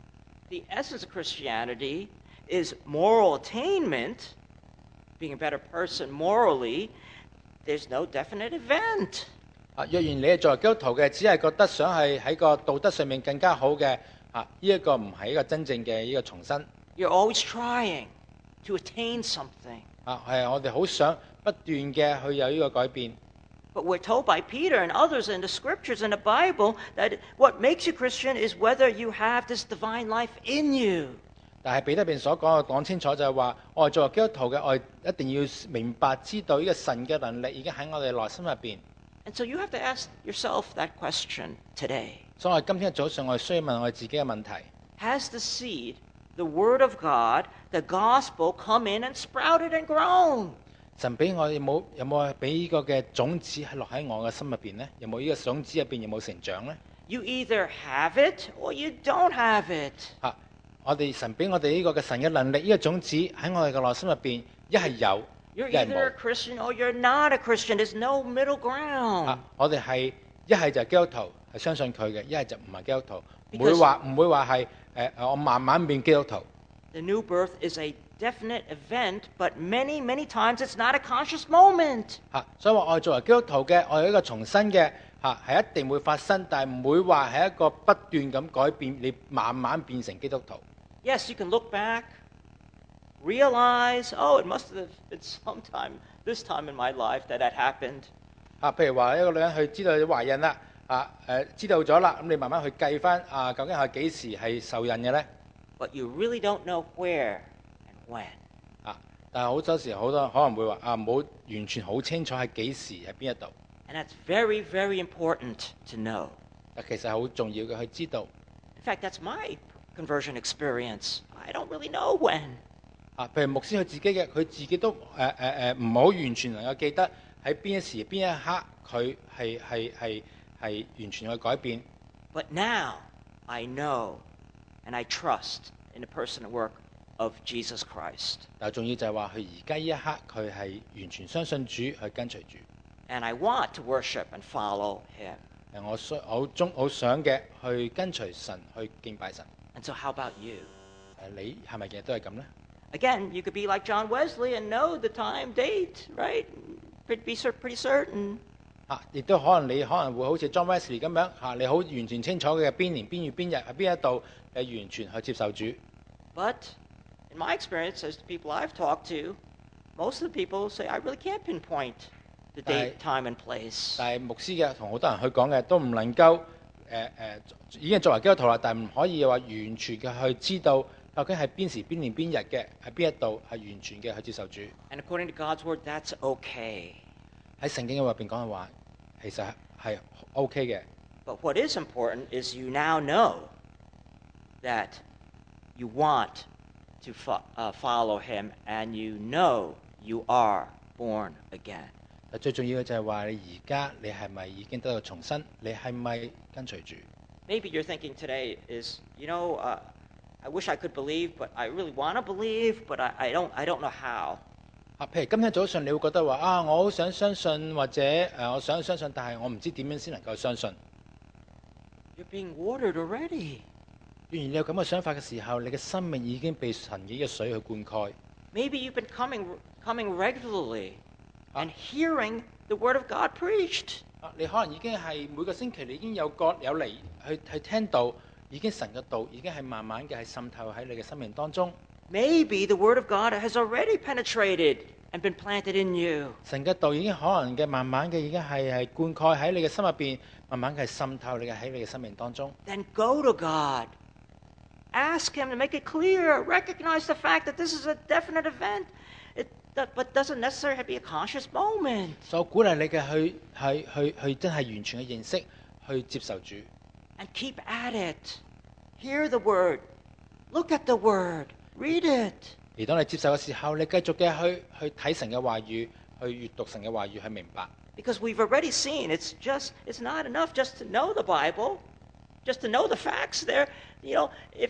the essence of Christianity is moral attainment, being a better person morally, there's no definite event. 若然你係作為基督徒嘅，只係覺得想係喺個道德上面更加好嘅，呢一個唔係一個真正嘅呢個重生。 You're always trying to attain something. 係我哋好想不斷嘅去有呢個改變。 But we're told by Peter and others in the scriptures and the Bible that what makes you Christian is whether you have this divine life in you. 但係彼得入邊所講清楚就係話，我哋作為基督徒嘅，我哋一定要明白知道呢個神嘅能力已經喺我哋內心入邊。 And so you have to ask yourself that question today. 所以我哋今天早上我哋需要問我哋自己嘅問題。 Has the seed, the Word of God, the gospel come in and sprouted and grown? 神俾我有冇俾呢個嘅種子係落喺我嘅心入邊呢？有冇呢個種子入邊有冇成長呢？ You either have it or you don't have it. 我哋神俾我哋呢個嘅神嘅能力，呢個種子喺我哋嘅內心入邊，一係有， You're 一係 either a 冇。 Christian or you're not a Christian. There's no middle ground. 我哋係一係就係基督徒，係相信佢嘅；一係就唔係基督徒，唔 Because- 會話係我慢慢變基督徒。 The new birth is a definite event, but many, many times it's not a conscious moment. 所以話我哋作為基督徒嘅，我有一個重生嘅係一定會發生，但係唔會話係一個不斷咁改變，你慢慢變成基督徒。 Yes, you can look back, realize, oh, it must have been sometime, this time in my life that happened. 譬如話一個女人佢知道你懷孕啦，知道咗啦，咁你慢慢去計翻究竟係幾時係受孕嘅咧？ But you really don't know where and when. 但係好多時好多可能會話冇完全好清楚係幾時喺邊一度。 And that's very, very important to know. 但其實好重要嘅去知道。 In fact, that's my conversion experience. I don't really know when. 譬如牧師佢自己嘅，佢自己都唔好完全能夠記得喺邊一時邊一刻佢係完全去改變。 But now I know and I trust in the person and work of Jesus Christ. 但係重要就係話佢而家呢一刻佢係完全相信主，去跟隨主。 And I want to worship and follow him. 我想嘅去跟隨神，去敬拜神。 And so how about you? 你係咪日日都係咁呢？ Again, you could be like John Wesley and know the time, date, right? Be pretty certain. 亦都可能你可能會好似 John Wesley 咁樣你好完全清楚嘅邊年邊月邊日喺邊一度，你完全去接受主。 But in my experience, as the people I've talked to, most of the people say, I really can't pinpoint the date, time, and place. 但係牧師嘅同好多人去講嘅都唔能夠已經作為基督徒啦，但係唔可以話完全嘅去知道究竟係邊時邊年邊日嘅喺邊一度係完全嘅去接受主。 And according to God's word, that's okay. 喺聖經嘅入邊講嘅話，其實係 OK 嘅。 But what is important is you now know that you want to follow him and you know you are born again. 但最重要嘅就係話你而家你係咪已經得到重生？你係咪跟隨主？ Maybe your thinking today is, I wish I could believe, but I really want to believe, but I don't know how. 譬如今天早上你會覺得話我好想相信，或者我想相信，但係我唔知點樣先能夠相信。 You're being watered already. 既然你有咁嘅想法嘅時候，你嘅生命已經被神嘅水去灌溉。 Maybe you've been coming regularly and hearing the word of God preached. 你可能已經係每個星期你已經有嚟去聽道，已經神嘅道已經係慢慢嘅係滲透喺你嘅生命當中。 Maybe the Word of God has already penetrated and been planted in you. 神嘅道已經可能嘅慢慢嘅已經係灌溉喺你嘅心入邊，慢慢嘅係滲透喺你嘅生命當中。 Then go to God. Ask Him to make it clear. Recognize the fact that this is a definite event, but doesn't necessarily have to be a conscious moment. 所以我鼓勵你嘅去真係完全嘅認識，去接受主。 And keep at it. Hear the Word. Look at the Word. Read it. 而當你接受嘅時候，你繼續嘅去睇神嘅話語，去閱讀神嘅話語，去明白。 Because we've already seen it's not enough just to know the Bible, just to know the facts there. If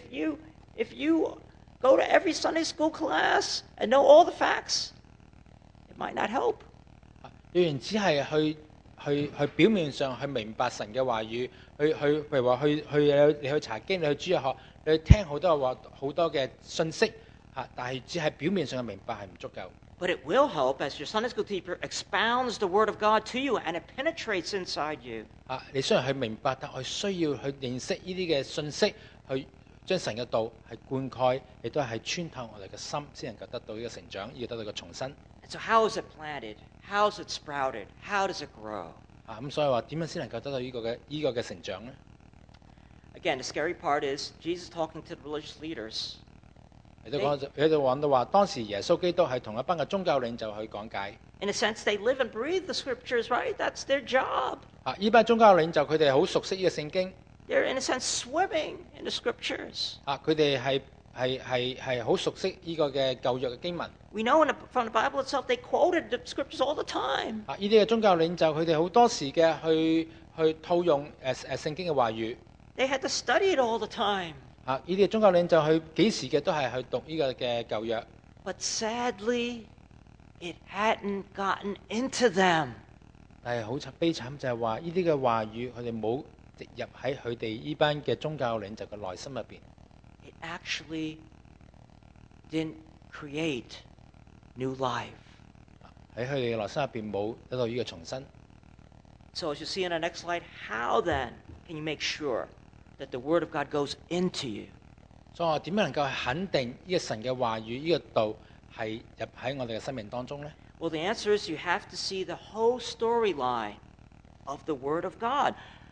you go to every Sunday school class and know all the facts, it might not help. 若然只係去表面上去明白神嘅話語，譬如話你去查經，你去主日學，你去聽好多嘅信息嚇，但係只係表面上嘅明白係唔足夠。 But it will help as your Sunday school teacher expounds the Word of God to you and it penetrates inside you. 你雖然去明白，但我需要去認識呢啲嘅信息，去將神嘅道係灌溉，亦都係穿透我哋嘅心，先能夠得到呢個成長，要得到個重生。 And so how is it planted? How is it sprouted? How does it grow? 咁所以話點樣先能夠得到呢個嘅成長呢？ Again, the scary part is Jesus talking to the religious leaders. 你都講到話，當時耶穌基督係同一班嘅宗教領袖去講解。 In a sense, they live and breathe the scriptures, right? That's their job. 呢班宗教領袖佢哋好熟悉呢個聖經。 They're in a sense swimming in the scriptures. 佢哋係好熟悉呢個嘅舊約嘅經文。 We know from the Bible itself, they quoted the scriptures all the time. 呢啲嘅宗教領袖佢哋好多時嘅去套用聖經嘅話語。 They had to study it all the time. 呢啲嘅宗教領袖佢幾時嘅都係去讀呢個嘅舊約。 But sadly, it hadn't gotten into them. 但係好悲慘就係話呢啲嘅話語佢哋冇植入喺佢哋呢班嘅宗教領袖嘅內心入邊。 It actually didn't create new life. 喺佢哋嘅內心入邊冇得到呢個重生。 So as you see in the next slide, how then can you make sure that the Word of God goes into you? 所以我點樣能夠肯定呢個神嘅話語呢個道係入喺我哋嘅生命當中呢？ Well, the answer is you have to see the whole storyline of the Word of God.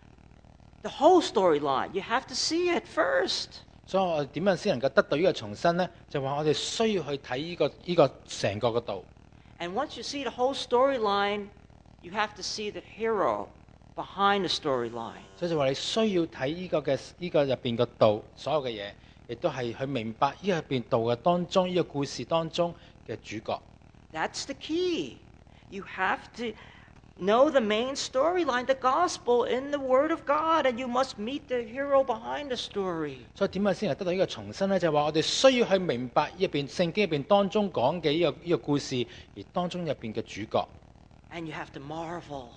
The whole storyline. You have to see it first. 所以我點樣先能夠得到呢個重生呢？就話我哋需要去睇呢個成個嘅道。 And once you see the whole storyline, you have to see the hero behind the storyline. 所以就話你需要睇呢個入邊嘅道，所有嘅嘢，亦都係去明白呢個入邊道嘅當中，呢個故事當中嘅主角。 That's the key. You have to know the main storyline, the gospel in the Word of God, and you must meet the hero behind the story. 所以點樣先係得到呢個重生呢？就係話我哋需要去明白入邊聖經入邊當中講嘅呢個故事，而當中入邊嘅主角。 And you have to marvel,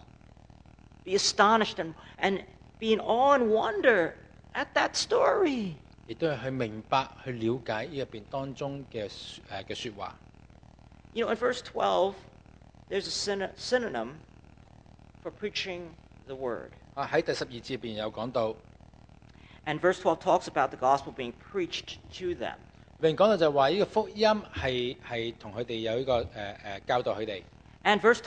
be astonished, and be in awe and wonder at that story. 亦都係去明白、去了解呢入邊當中嘅説話。 You know, in verse 12, there's a synonym for preaching the word. 喺第12節入邊有講到， And verse 12 talks about the gospel being preached to them. 入邊講到就話呢個福音係同佢哋有呢個教導佢哋。 And verse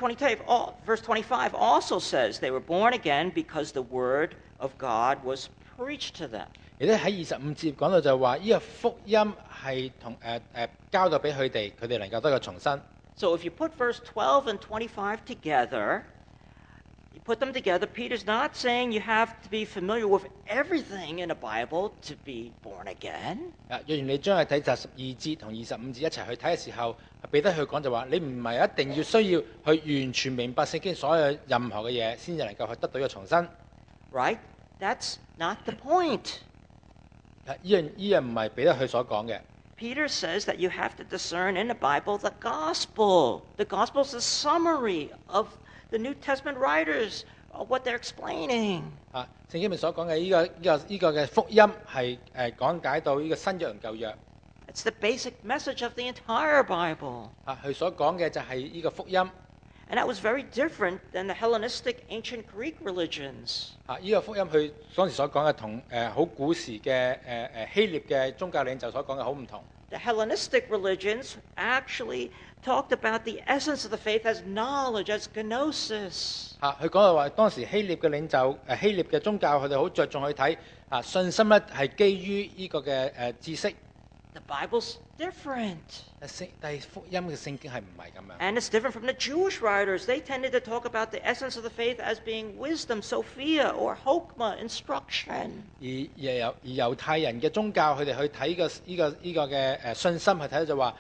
25 also says they were born again because the word of God was preached to them. 亦都喺25節講到就話呢個福音係同交代俾佢哋，佢哋能夠得個重生。 So if you put verse 12 and 25 together, you put them together, Peter's not saying you have to be familiar with everything in the Bible to be born again. 若然你將佢睇12節同25節一齊去睇嘅時候，彼得去講就話：你唔係一定要需要去完全明白聖經所有任何嘅嘢，先至能夠去得到呢個重生。 Right? That's not the point. 呢樣唔係彼得佢所講嘅。 Peter says that you have to discern in the Bible the gospel. The gospel is a summary of the New Testament writers, of what they're explaining. 聖經入面所講嘅呢個嘅福音係講解到呢個新約同舊約。 It's the basic message of the entire Bible. 佢所講嘅就係呢個福音。 And that was very different than the Hellenistic ancient Greek religions. 呢個福音佢當時所講嘅同好古時嘅希臘嘅宗教領袖所講嘅好唔同。 The Hellenistic religions actually talked about the essence of the faith as knowledge, as gnosis. 佢講到話當時希臘嘅領袖希臘嘅宗教佢哋好着重去睇信心咧係基於呢個嘅知識。 The Bible's different. 但係福音嘅聖經係唔係咁樣。 And it's different from the Jewish writers. They tended to talk about the essence of the faith as being wisdom, Sophia, or Hokmah, instruction. 而猶太人嘅宗教佢哋去睇呢個嘅信心去睇就話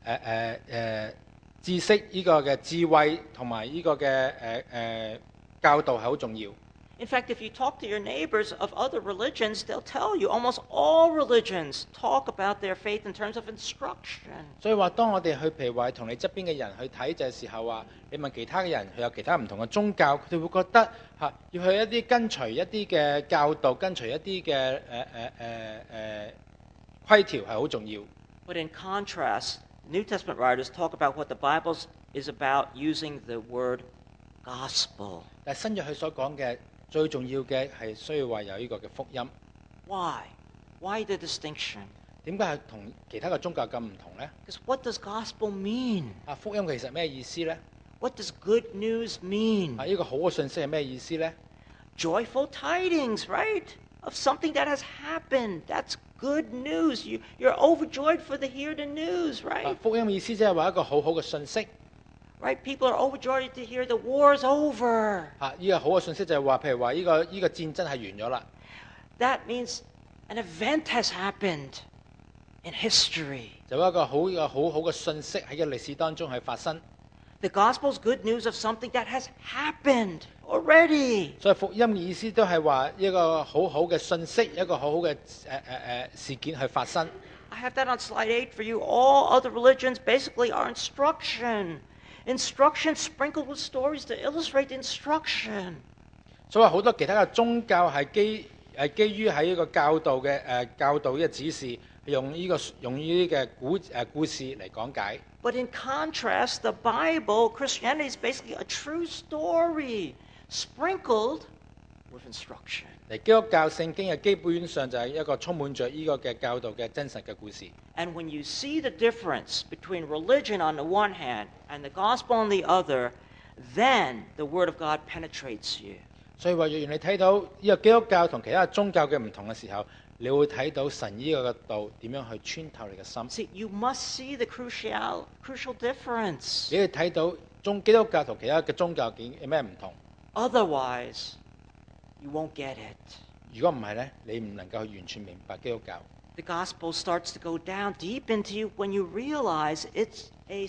知識呢個嘅智慧同埋呢個嘅教導係好重要。 In fact, if you talk to your neighbors of other religions, they'll tell you almost all religions talk about their faith in terms of instruction. 所以話，當我哋去譬如話同你側邊嘅人去睇嘅時候話，你問其他嘅人，佢有其他唔同嘅宗教，佢哋會覺得要去一啲跟隨一啲嘅教導，跟隨一啲嘅規條係好重要。 But in contrast, New Testament writers talk about what the Bible is about using the word gospel. 但係新約佢所講嘅最重要嘅係需要話有呢個嘅福音。 Why? Why the distinction? 點解係同其他嘅宗教咁唔同呢？ Because what does gospel mean? 福音其實咩意思呢？ What does good news mean? 呢個好嘅信息係咩意思呢？ Joyful tidings, right? Of something that has happened. That's good news. You're overjoyed for the hear the news, right? 福音嘅意思即係話一個好好嘅信息。 Right? People are overjoyed to hear the war's over. 呢個好嘅信息就係話，譬如話呢個戰爭係完咗啦。 That means an event has happened in history. 就一個好嘅信息喺個歷史當中係發生。 The gospel's good news of something that has happened already. 所以福音嘅意思都係話一個好好嘅信息，一個好好嘅事件去發生。 I have that on slide 8 for you. All other religions basically are instruction. Instruction sprinkled with stories to illustrate the instruction. 所以好多其他嘅宗教係基於喺呢個教導嘅指示，用呢啲嘅故事嚟講解。 But in contrast, the Bible, Christianity is basically a true story sprinkled with instruction. 基督教聖經嘅基本上就係一個充滿着呢個嘅教導嘅真實嘅故事。 And when you see the difference between religion on the one hand and the gospel on the other, then the word of God penetrates you. 所以話，若然你睇到呢個基督教同其他宗教嘅唔同嘅時候，你會睇到神呢個嘅道點樣去穿透你嘅心。 See, you must see the crucial difference. 你要睇到基督教同其他嘅宗教有咩唔同。 Otherwise, you won't get it. 如果唔係咧，你唔能夠完全明白基督教。 The gospel starts to go down deep into you when you realize it's a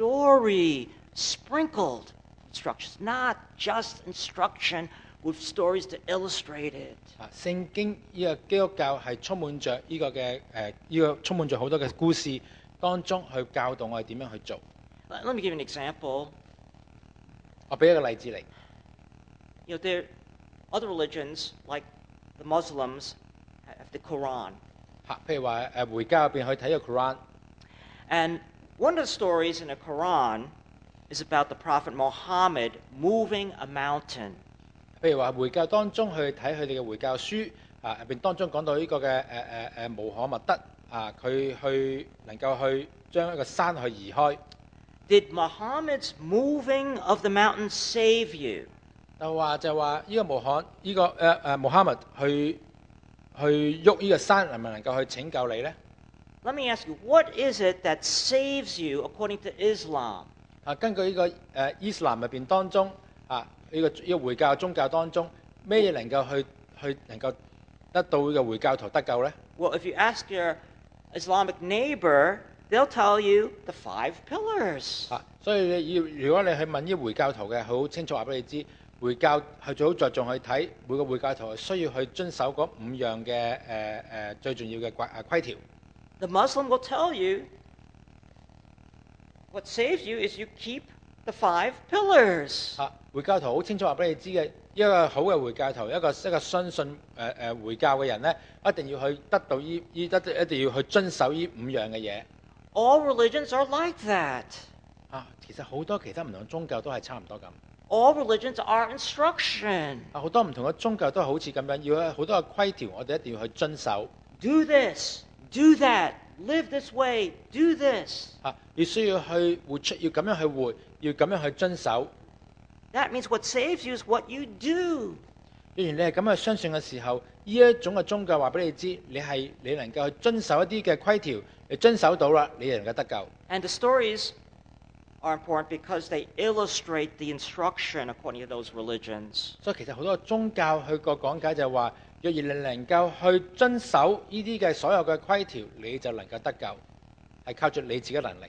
story sprinkled instructions, not just instruction with stories to illustrate it. 聖經呢個基督教係充滿着呢個嘅充滿着好多嘅故事當中去教導我哋點樣去做。 Let me give you an example. 我俾一個例子嚟。 You know, there other religions like the Muslims have the Quran. 譬如話回教入邊去睇個 Quran。 And one of the stories in the Quran is about the Prophet Muhammad moving a mountain. 譬如話回教當中去睇佢哋嘅回教書入邊當中講到呢個嘅穆罕默德佢去能夠去將一個山去移開。 Did Muhammad's moving of the mountain save you? 就話呢個穆罕默去喐呢個山，能唔能夠去拯救你呢？ Let me ask you, what is it that saves you according to Islam? 根據呢個伊斯蘭入邊當中呢個回教宗教當中，咩嘢能夠去能夠得到呢個回教徒得救呢？ Well, if you ask your Islamic neighbor, they'll tell you the 5 pillars. 所以如果你去問呢個回教徒嘅，佢好清楚話俾你知，回教係最好着重去睇每個回教徒係需要去遵守嗰5樣嘅最重要嘅規條。 The Muslim will tell you what saves you is you keep the 5 pillars. 回教徒好清楚話俾你知嘅，一個好嘅回教徒，一個相信回教嘅人咧，一定要去得到一定要去遵守呢5樣嘅嘢。 All religions are like that. 其實好多其他唔同嘅宗教都係差唔多咁。 All religions are instruction. 好多唔同嘅宗教都好似咁樣，要有好多嘅規條，我哋一定要去遵守。 Do this, do that, live this way, do this. 你需要去活出，要咁樣去活，要咁樣去遵守。 That means what saves you is what you do. 既然你係咁樣相信嘅時候，呢一種嘅宗教話俾你知，你能夠去遵守一啲嘅規條，你遵守到啦，你就能夠得救。 And the stories are important because they illustrate the instruction according to those religions. 所以其實好多宗教佢個講解就係話，若然你能夠去遵守呢啲嘅所有嘅規條，你就能夠得救，係靠住你自己嘅能力。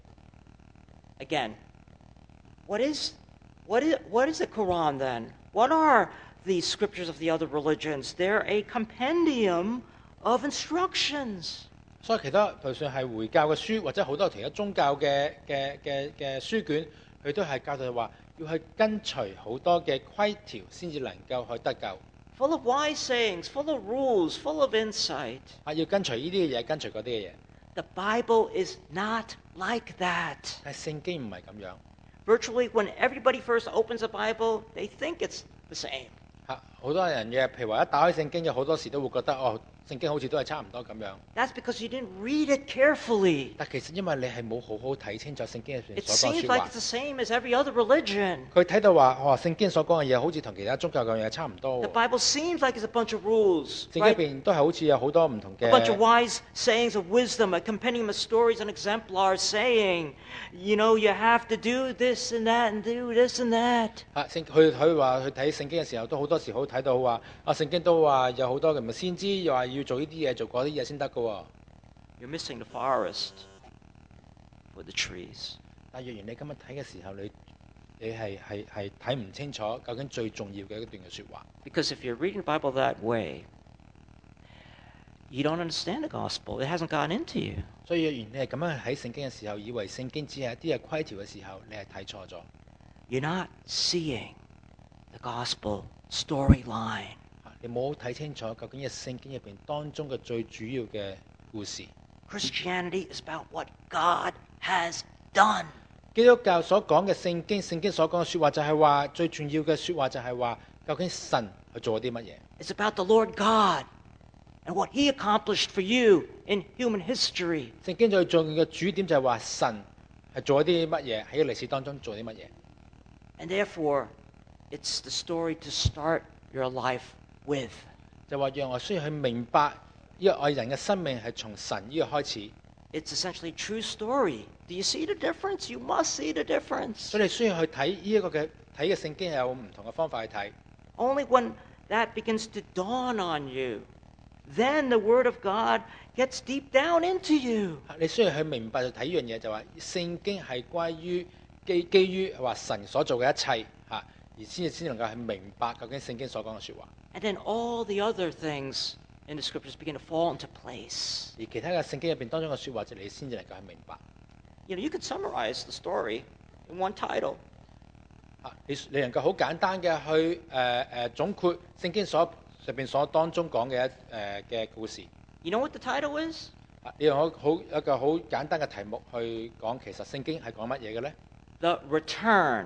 Again, what is the Quran then? What are the scriptures of the other religions? They're a compendium of instructions. 所以其他就算係回教嘅書，或者好多其他宗教嘅書卷，佢都係教導話要去跟隨好多嘅規條，先至能夠去得救。 Full of wise sayings, full of rules, full of insight. 要跟隨呢啲嘅嘢，跟隨嗰啲嘅嘢。 The Bible is not like that. 但係聖經唔係咁樣。 Virtually, when everybody first opens the Bible, they think it's the same. 好多人嘅，譬如話一打開聖經，有好多時都會覺得聖經好似都係差唔多咁樣。 That's because you didn't read it carefully. 但其實因為你係冇好好睇清楚聖經入邊 It 所講 seems 嘅説 like 話 it's。the same as every other religion. 佢睇到話，聖經所講嘅嘢好似同其他宗教嘅嘢差唔多 The 喎。 Bible seems like it's a bunch of rules, 聖經入 right? 邊都係好似有好多唔同 A bunch of 嘅。 wise sayings of wisdom, a compendium of stories and exemplars saying, you know, you have to do this and that and do this and that. 佢話去睇聖經嘅時候，都好多時好睇到話，聖經都話有好多嘅唔係先知，又話要做呢啲嘢，做嗰啲嘢先得嘅喎。 You're missing the forest for the trees. 但若然你今日睇嘅時候，你係睇唔清楚究竟最重要嘅一段嘅説話。 Because if you're reading the Bible that way, you don't understand the gospel. It hasn't gotten into you. 所以若然你係咁樣喺聖經嘅時候，以為聖經只係一啲嘅規條嘅時候，你係睇錯咗。 You're not seeing the gospel storyline. 你冇睇清楚究竟嘅聖經入邊當中嘅最主要嘅故事。 Christianity is about what God has done. 基督教所講嘅聖經所講嘅説話就係話，最重要嘅説話就係話，究竟神去做咗啲乜嘢？ It's about the Lord God and what He accomplished for you in human history. 聖經最重要嘅主點就係話，神係做咗啲乜嘢，喺個歷史當中做啲乜嘢。 And therefore, it's the story to start your life with. 就話讓我需要去明白呢個愛人嘅生命係從神呢個開始。 It's essentially a true story. Do you see the difference? You must see the difference. 所以你需要去睇呢一個嘅睇嘅聖經係有唔同嘅方法去睇。 Only when that begins to dawn on you, then the Word of God gets deep down into you. 你需要去明白就睇呢樣嘢，就話聖經係關於基於話神所做嘅一切而先能夠去明白究竟聖經所講嘅説話。 And then all the other things in the Scriptures begin to fall into place. 而其他嘅聖經入邊當中嘅説話，就你先至能夠去明白。 You know, you could summarize the story in one title. 你能夠好簡單嘅去總括聖經入邊所當中講嘅嘅故事。 You know what the title is? 你用一個好簡單嘅題目去講，其實聖經係講乜嘢嘅咧？ The return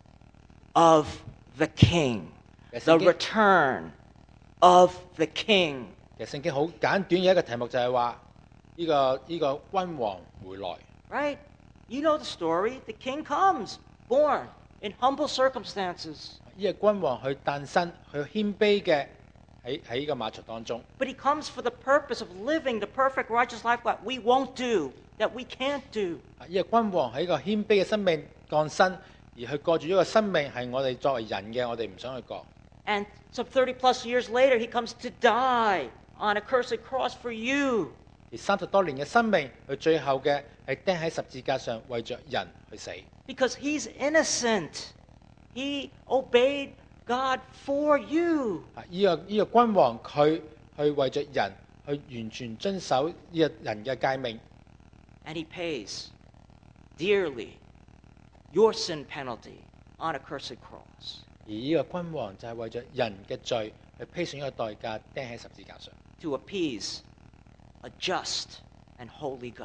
of the King. The return of the King. 其實聖經好簡短嘅一個題目就係話呢個君王回來。 Right? You know the story. The king comes, born in humble circumstances. 呢個君王去誕生，佢謙卑嘅喺呢個馬槽當中。 But he comes for the purpose of living the perfect righteous life that we won't do, that we can't do. 呢個君王喺一個謙卑嘅生命降生，而去過住一個生命係我哋作為人嘅，我哋唔想去過。 And some 30 plus years later, he comes to die on a cursed cross for you. 而30多年嘅生命，佢最後嘅係釘喺十字架上，為着人去死。 Because he's innocent. He obeyed God for you. 呢個君王佢去為着人去完全遵守呢個人嘅誡命， And he pays dearly your sin penalty on a cursed cross. 而呢個君王就係為着人嘅罪去披上一個代價，釘喺十字架上， To appease a just and holy God.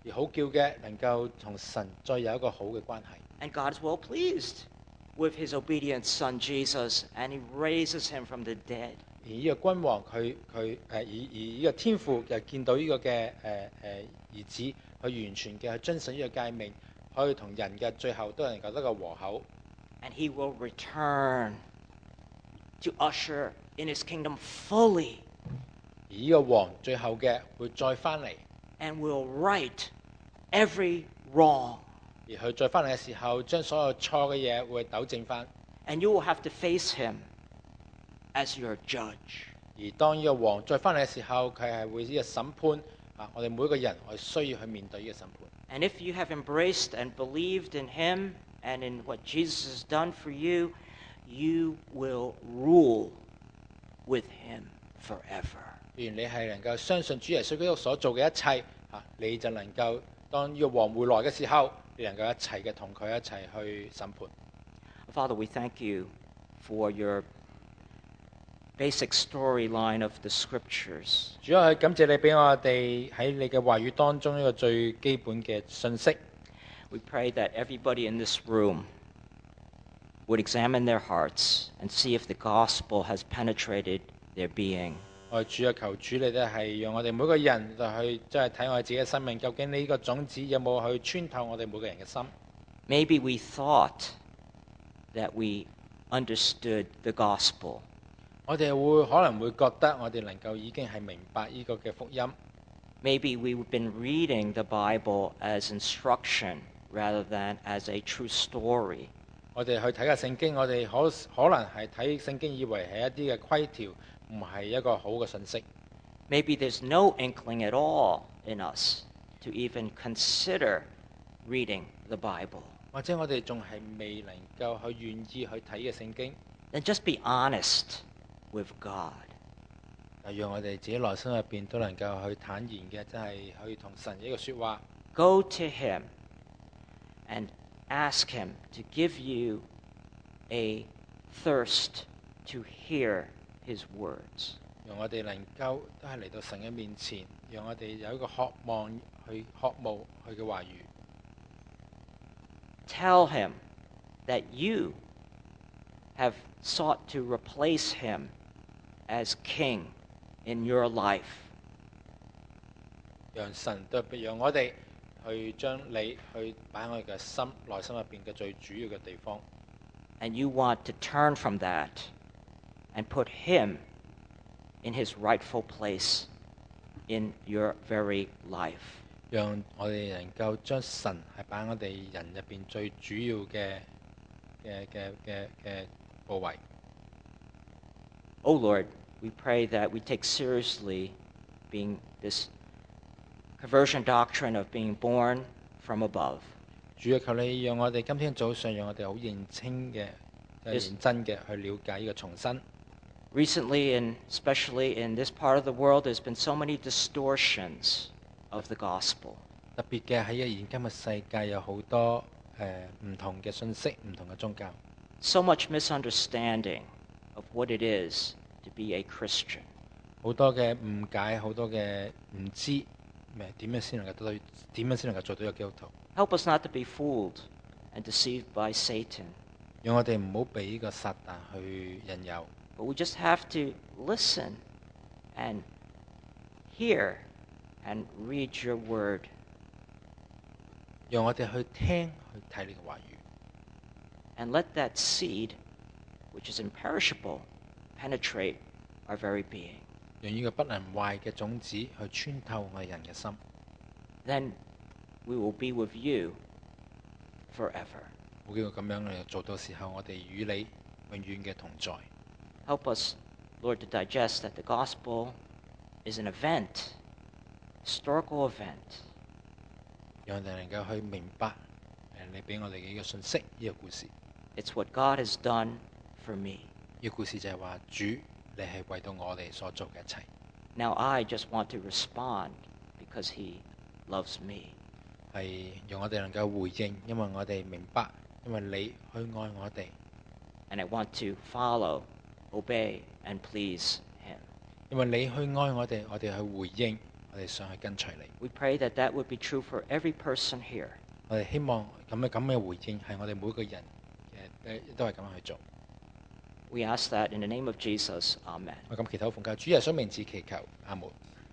而好叫嘅能夠同神再有一個好嘅關係。 And God is well pleased with his obedient son Jesus, and he raises him from the dead. 而呢個君王而呢個天父就見到呢個嘅兒子，佢完全嘅去遵守呢個誡命，可以同人嘅最後都能夠得個和口。 And he will return to usher in his kingdom fully 而呢個王最後嘅會再翻嚟， and will right every wrong. 而佢再翻嚟嘅時候，將所有錯嘅嘢會糾正翻。 And you will have to face him as your judge. 而當呢個王再翻嚟嘅時候，佢係會呢個審判啊！我哋每一個人，我哋需要去面對呢個審判。 And if you have embraced and believed in him and in what Jesus has done for you, you will rule with him forever. 既然你係能夠相信主耶穌基督所做嘅一切啊，你就能夠當呢個王回來嘅時候，你能夠一齊嘅同佢一齊去審判。 Father, we thank you for your basic storyline of the scriptures. 主要係感謝你俾我哋喺你嘅話語當中一個最基本嘅信息。 We pray that everybody in this room would examine their hearts and see if the gospel has penetrated their being. 我哋主啊，求主你都係讓我哋每個人就去即係睇我哋自己嘅生命，究竟呢個種子有冇去穿透我哋每個人嘅心？ Maybe we thought that we understood the gospel. 我哋可能會覺得我哋能夠已經係明白呢個嘅福音。 Maybe we've been reading the Bible as instruction rather than as a true story. 我哋去睇嘅聖經，我哋可能係睇聖經以為係一啲嘅規條，唔係一個好嘅信息。 Maybe there's no inkling at all in us to even consider reading the Bible. 或者我哋仲係未能夠去願意去睇嘅聖經， Then just be honest with God. 就讓我哋自己內心入邊都能夠去坦然嘅，即係去同神一個説話。 Go to him and ask him to give you a thirst to hear his words. 讓我哋能夠都係嚟到神嘅面前，讓我哋有一個渴望去渴慕佢嘅話語。 Tell him that you have sought to replace him as king in your life. 讓神特別讓我哋去將你去擺喺我哋嘅心內心入邊嘅最主要嘅地方。 And you want to turn from that and put him in his rightful place in your very life. 讓我哋能夠將神係擺喺我哋人入邊最主要嘅部位。 Oh Lord, we pray that we take seriously being this conversion doctrine of being born from above. 主啊，求你讓我哋今天早上讓我哋好認清嘅、認真嘅去了解呢個重生。 Recently, and especially in this part of the world, there's been so many distortions of the gospel. 特別嘅喺現今嘅世界有好多唔同嘅信息、唔同嘅宗教， So much misunderstanding of what it is to be a Christian. 好多嘅誤解，好多嘅唔知點樣先能夠做到一個基督徒。 Help us not to be fooled and deceived by Satan, 讓我哋唔好俾呢個撒旦去引誘， but we just have to listen and hear and read your word. 讓我哋去聽去睇你嘅話語， And let that seed, which is imperishable, penetrate our very being. 讓呢個不能壞嘅種子去穿透我哋人嘅心。 Then we will be with you forever. 好叫咁樣嚟做到時候，我哋與你永遠嘅同在。 Help us, Lord, to digest that the gospel is an event, historical event, 讓我哋能夠去明白你俾我哋嘅呢個信息，呢個故事。 it's what God has done for me. 呢個故事就係話主，你係為到我哋所做嘅一切。 Now I just want to respond because he loves me. 係讓我哋能夠回應，因為我哋明白，因為你去愛我哋， And I want to follow, obey, and please him. 因為你去愛我哋，我哋去回應， 我哋想去跟隨你。 We pray that that would be true for every person here. 我哋希望咁嘅回應係我哋每個人嘅都係咁樣去做。 We ask that in the name of Jesus. Amen. 我咁祈禱奉教主耶穌名字祈求，阿門。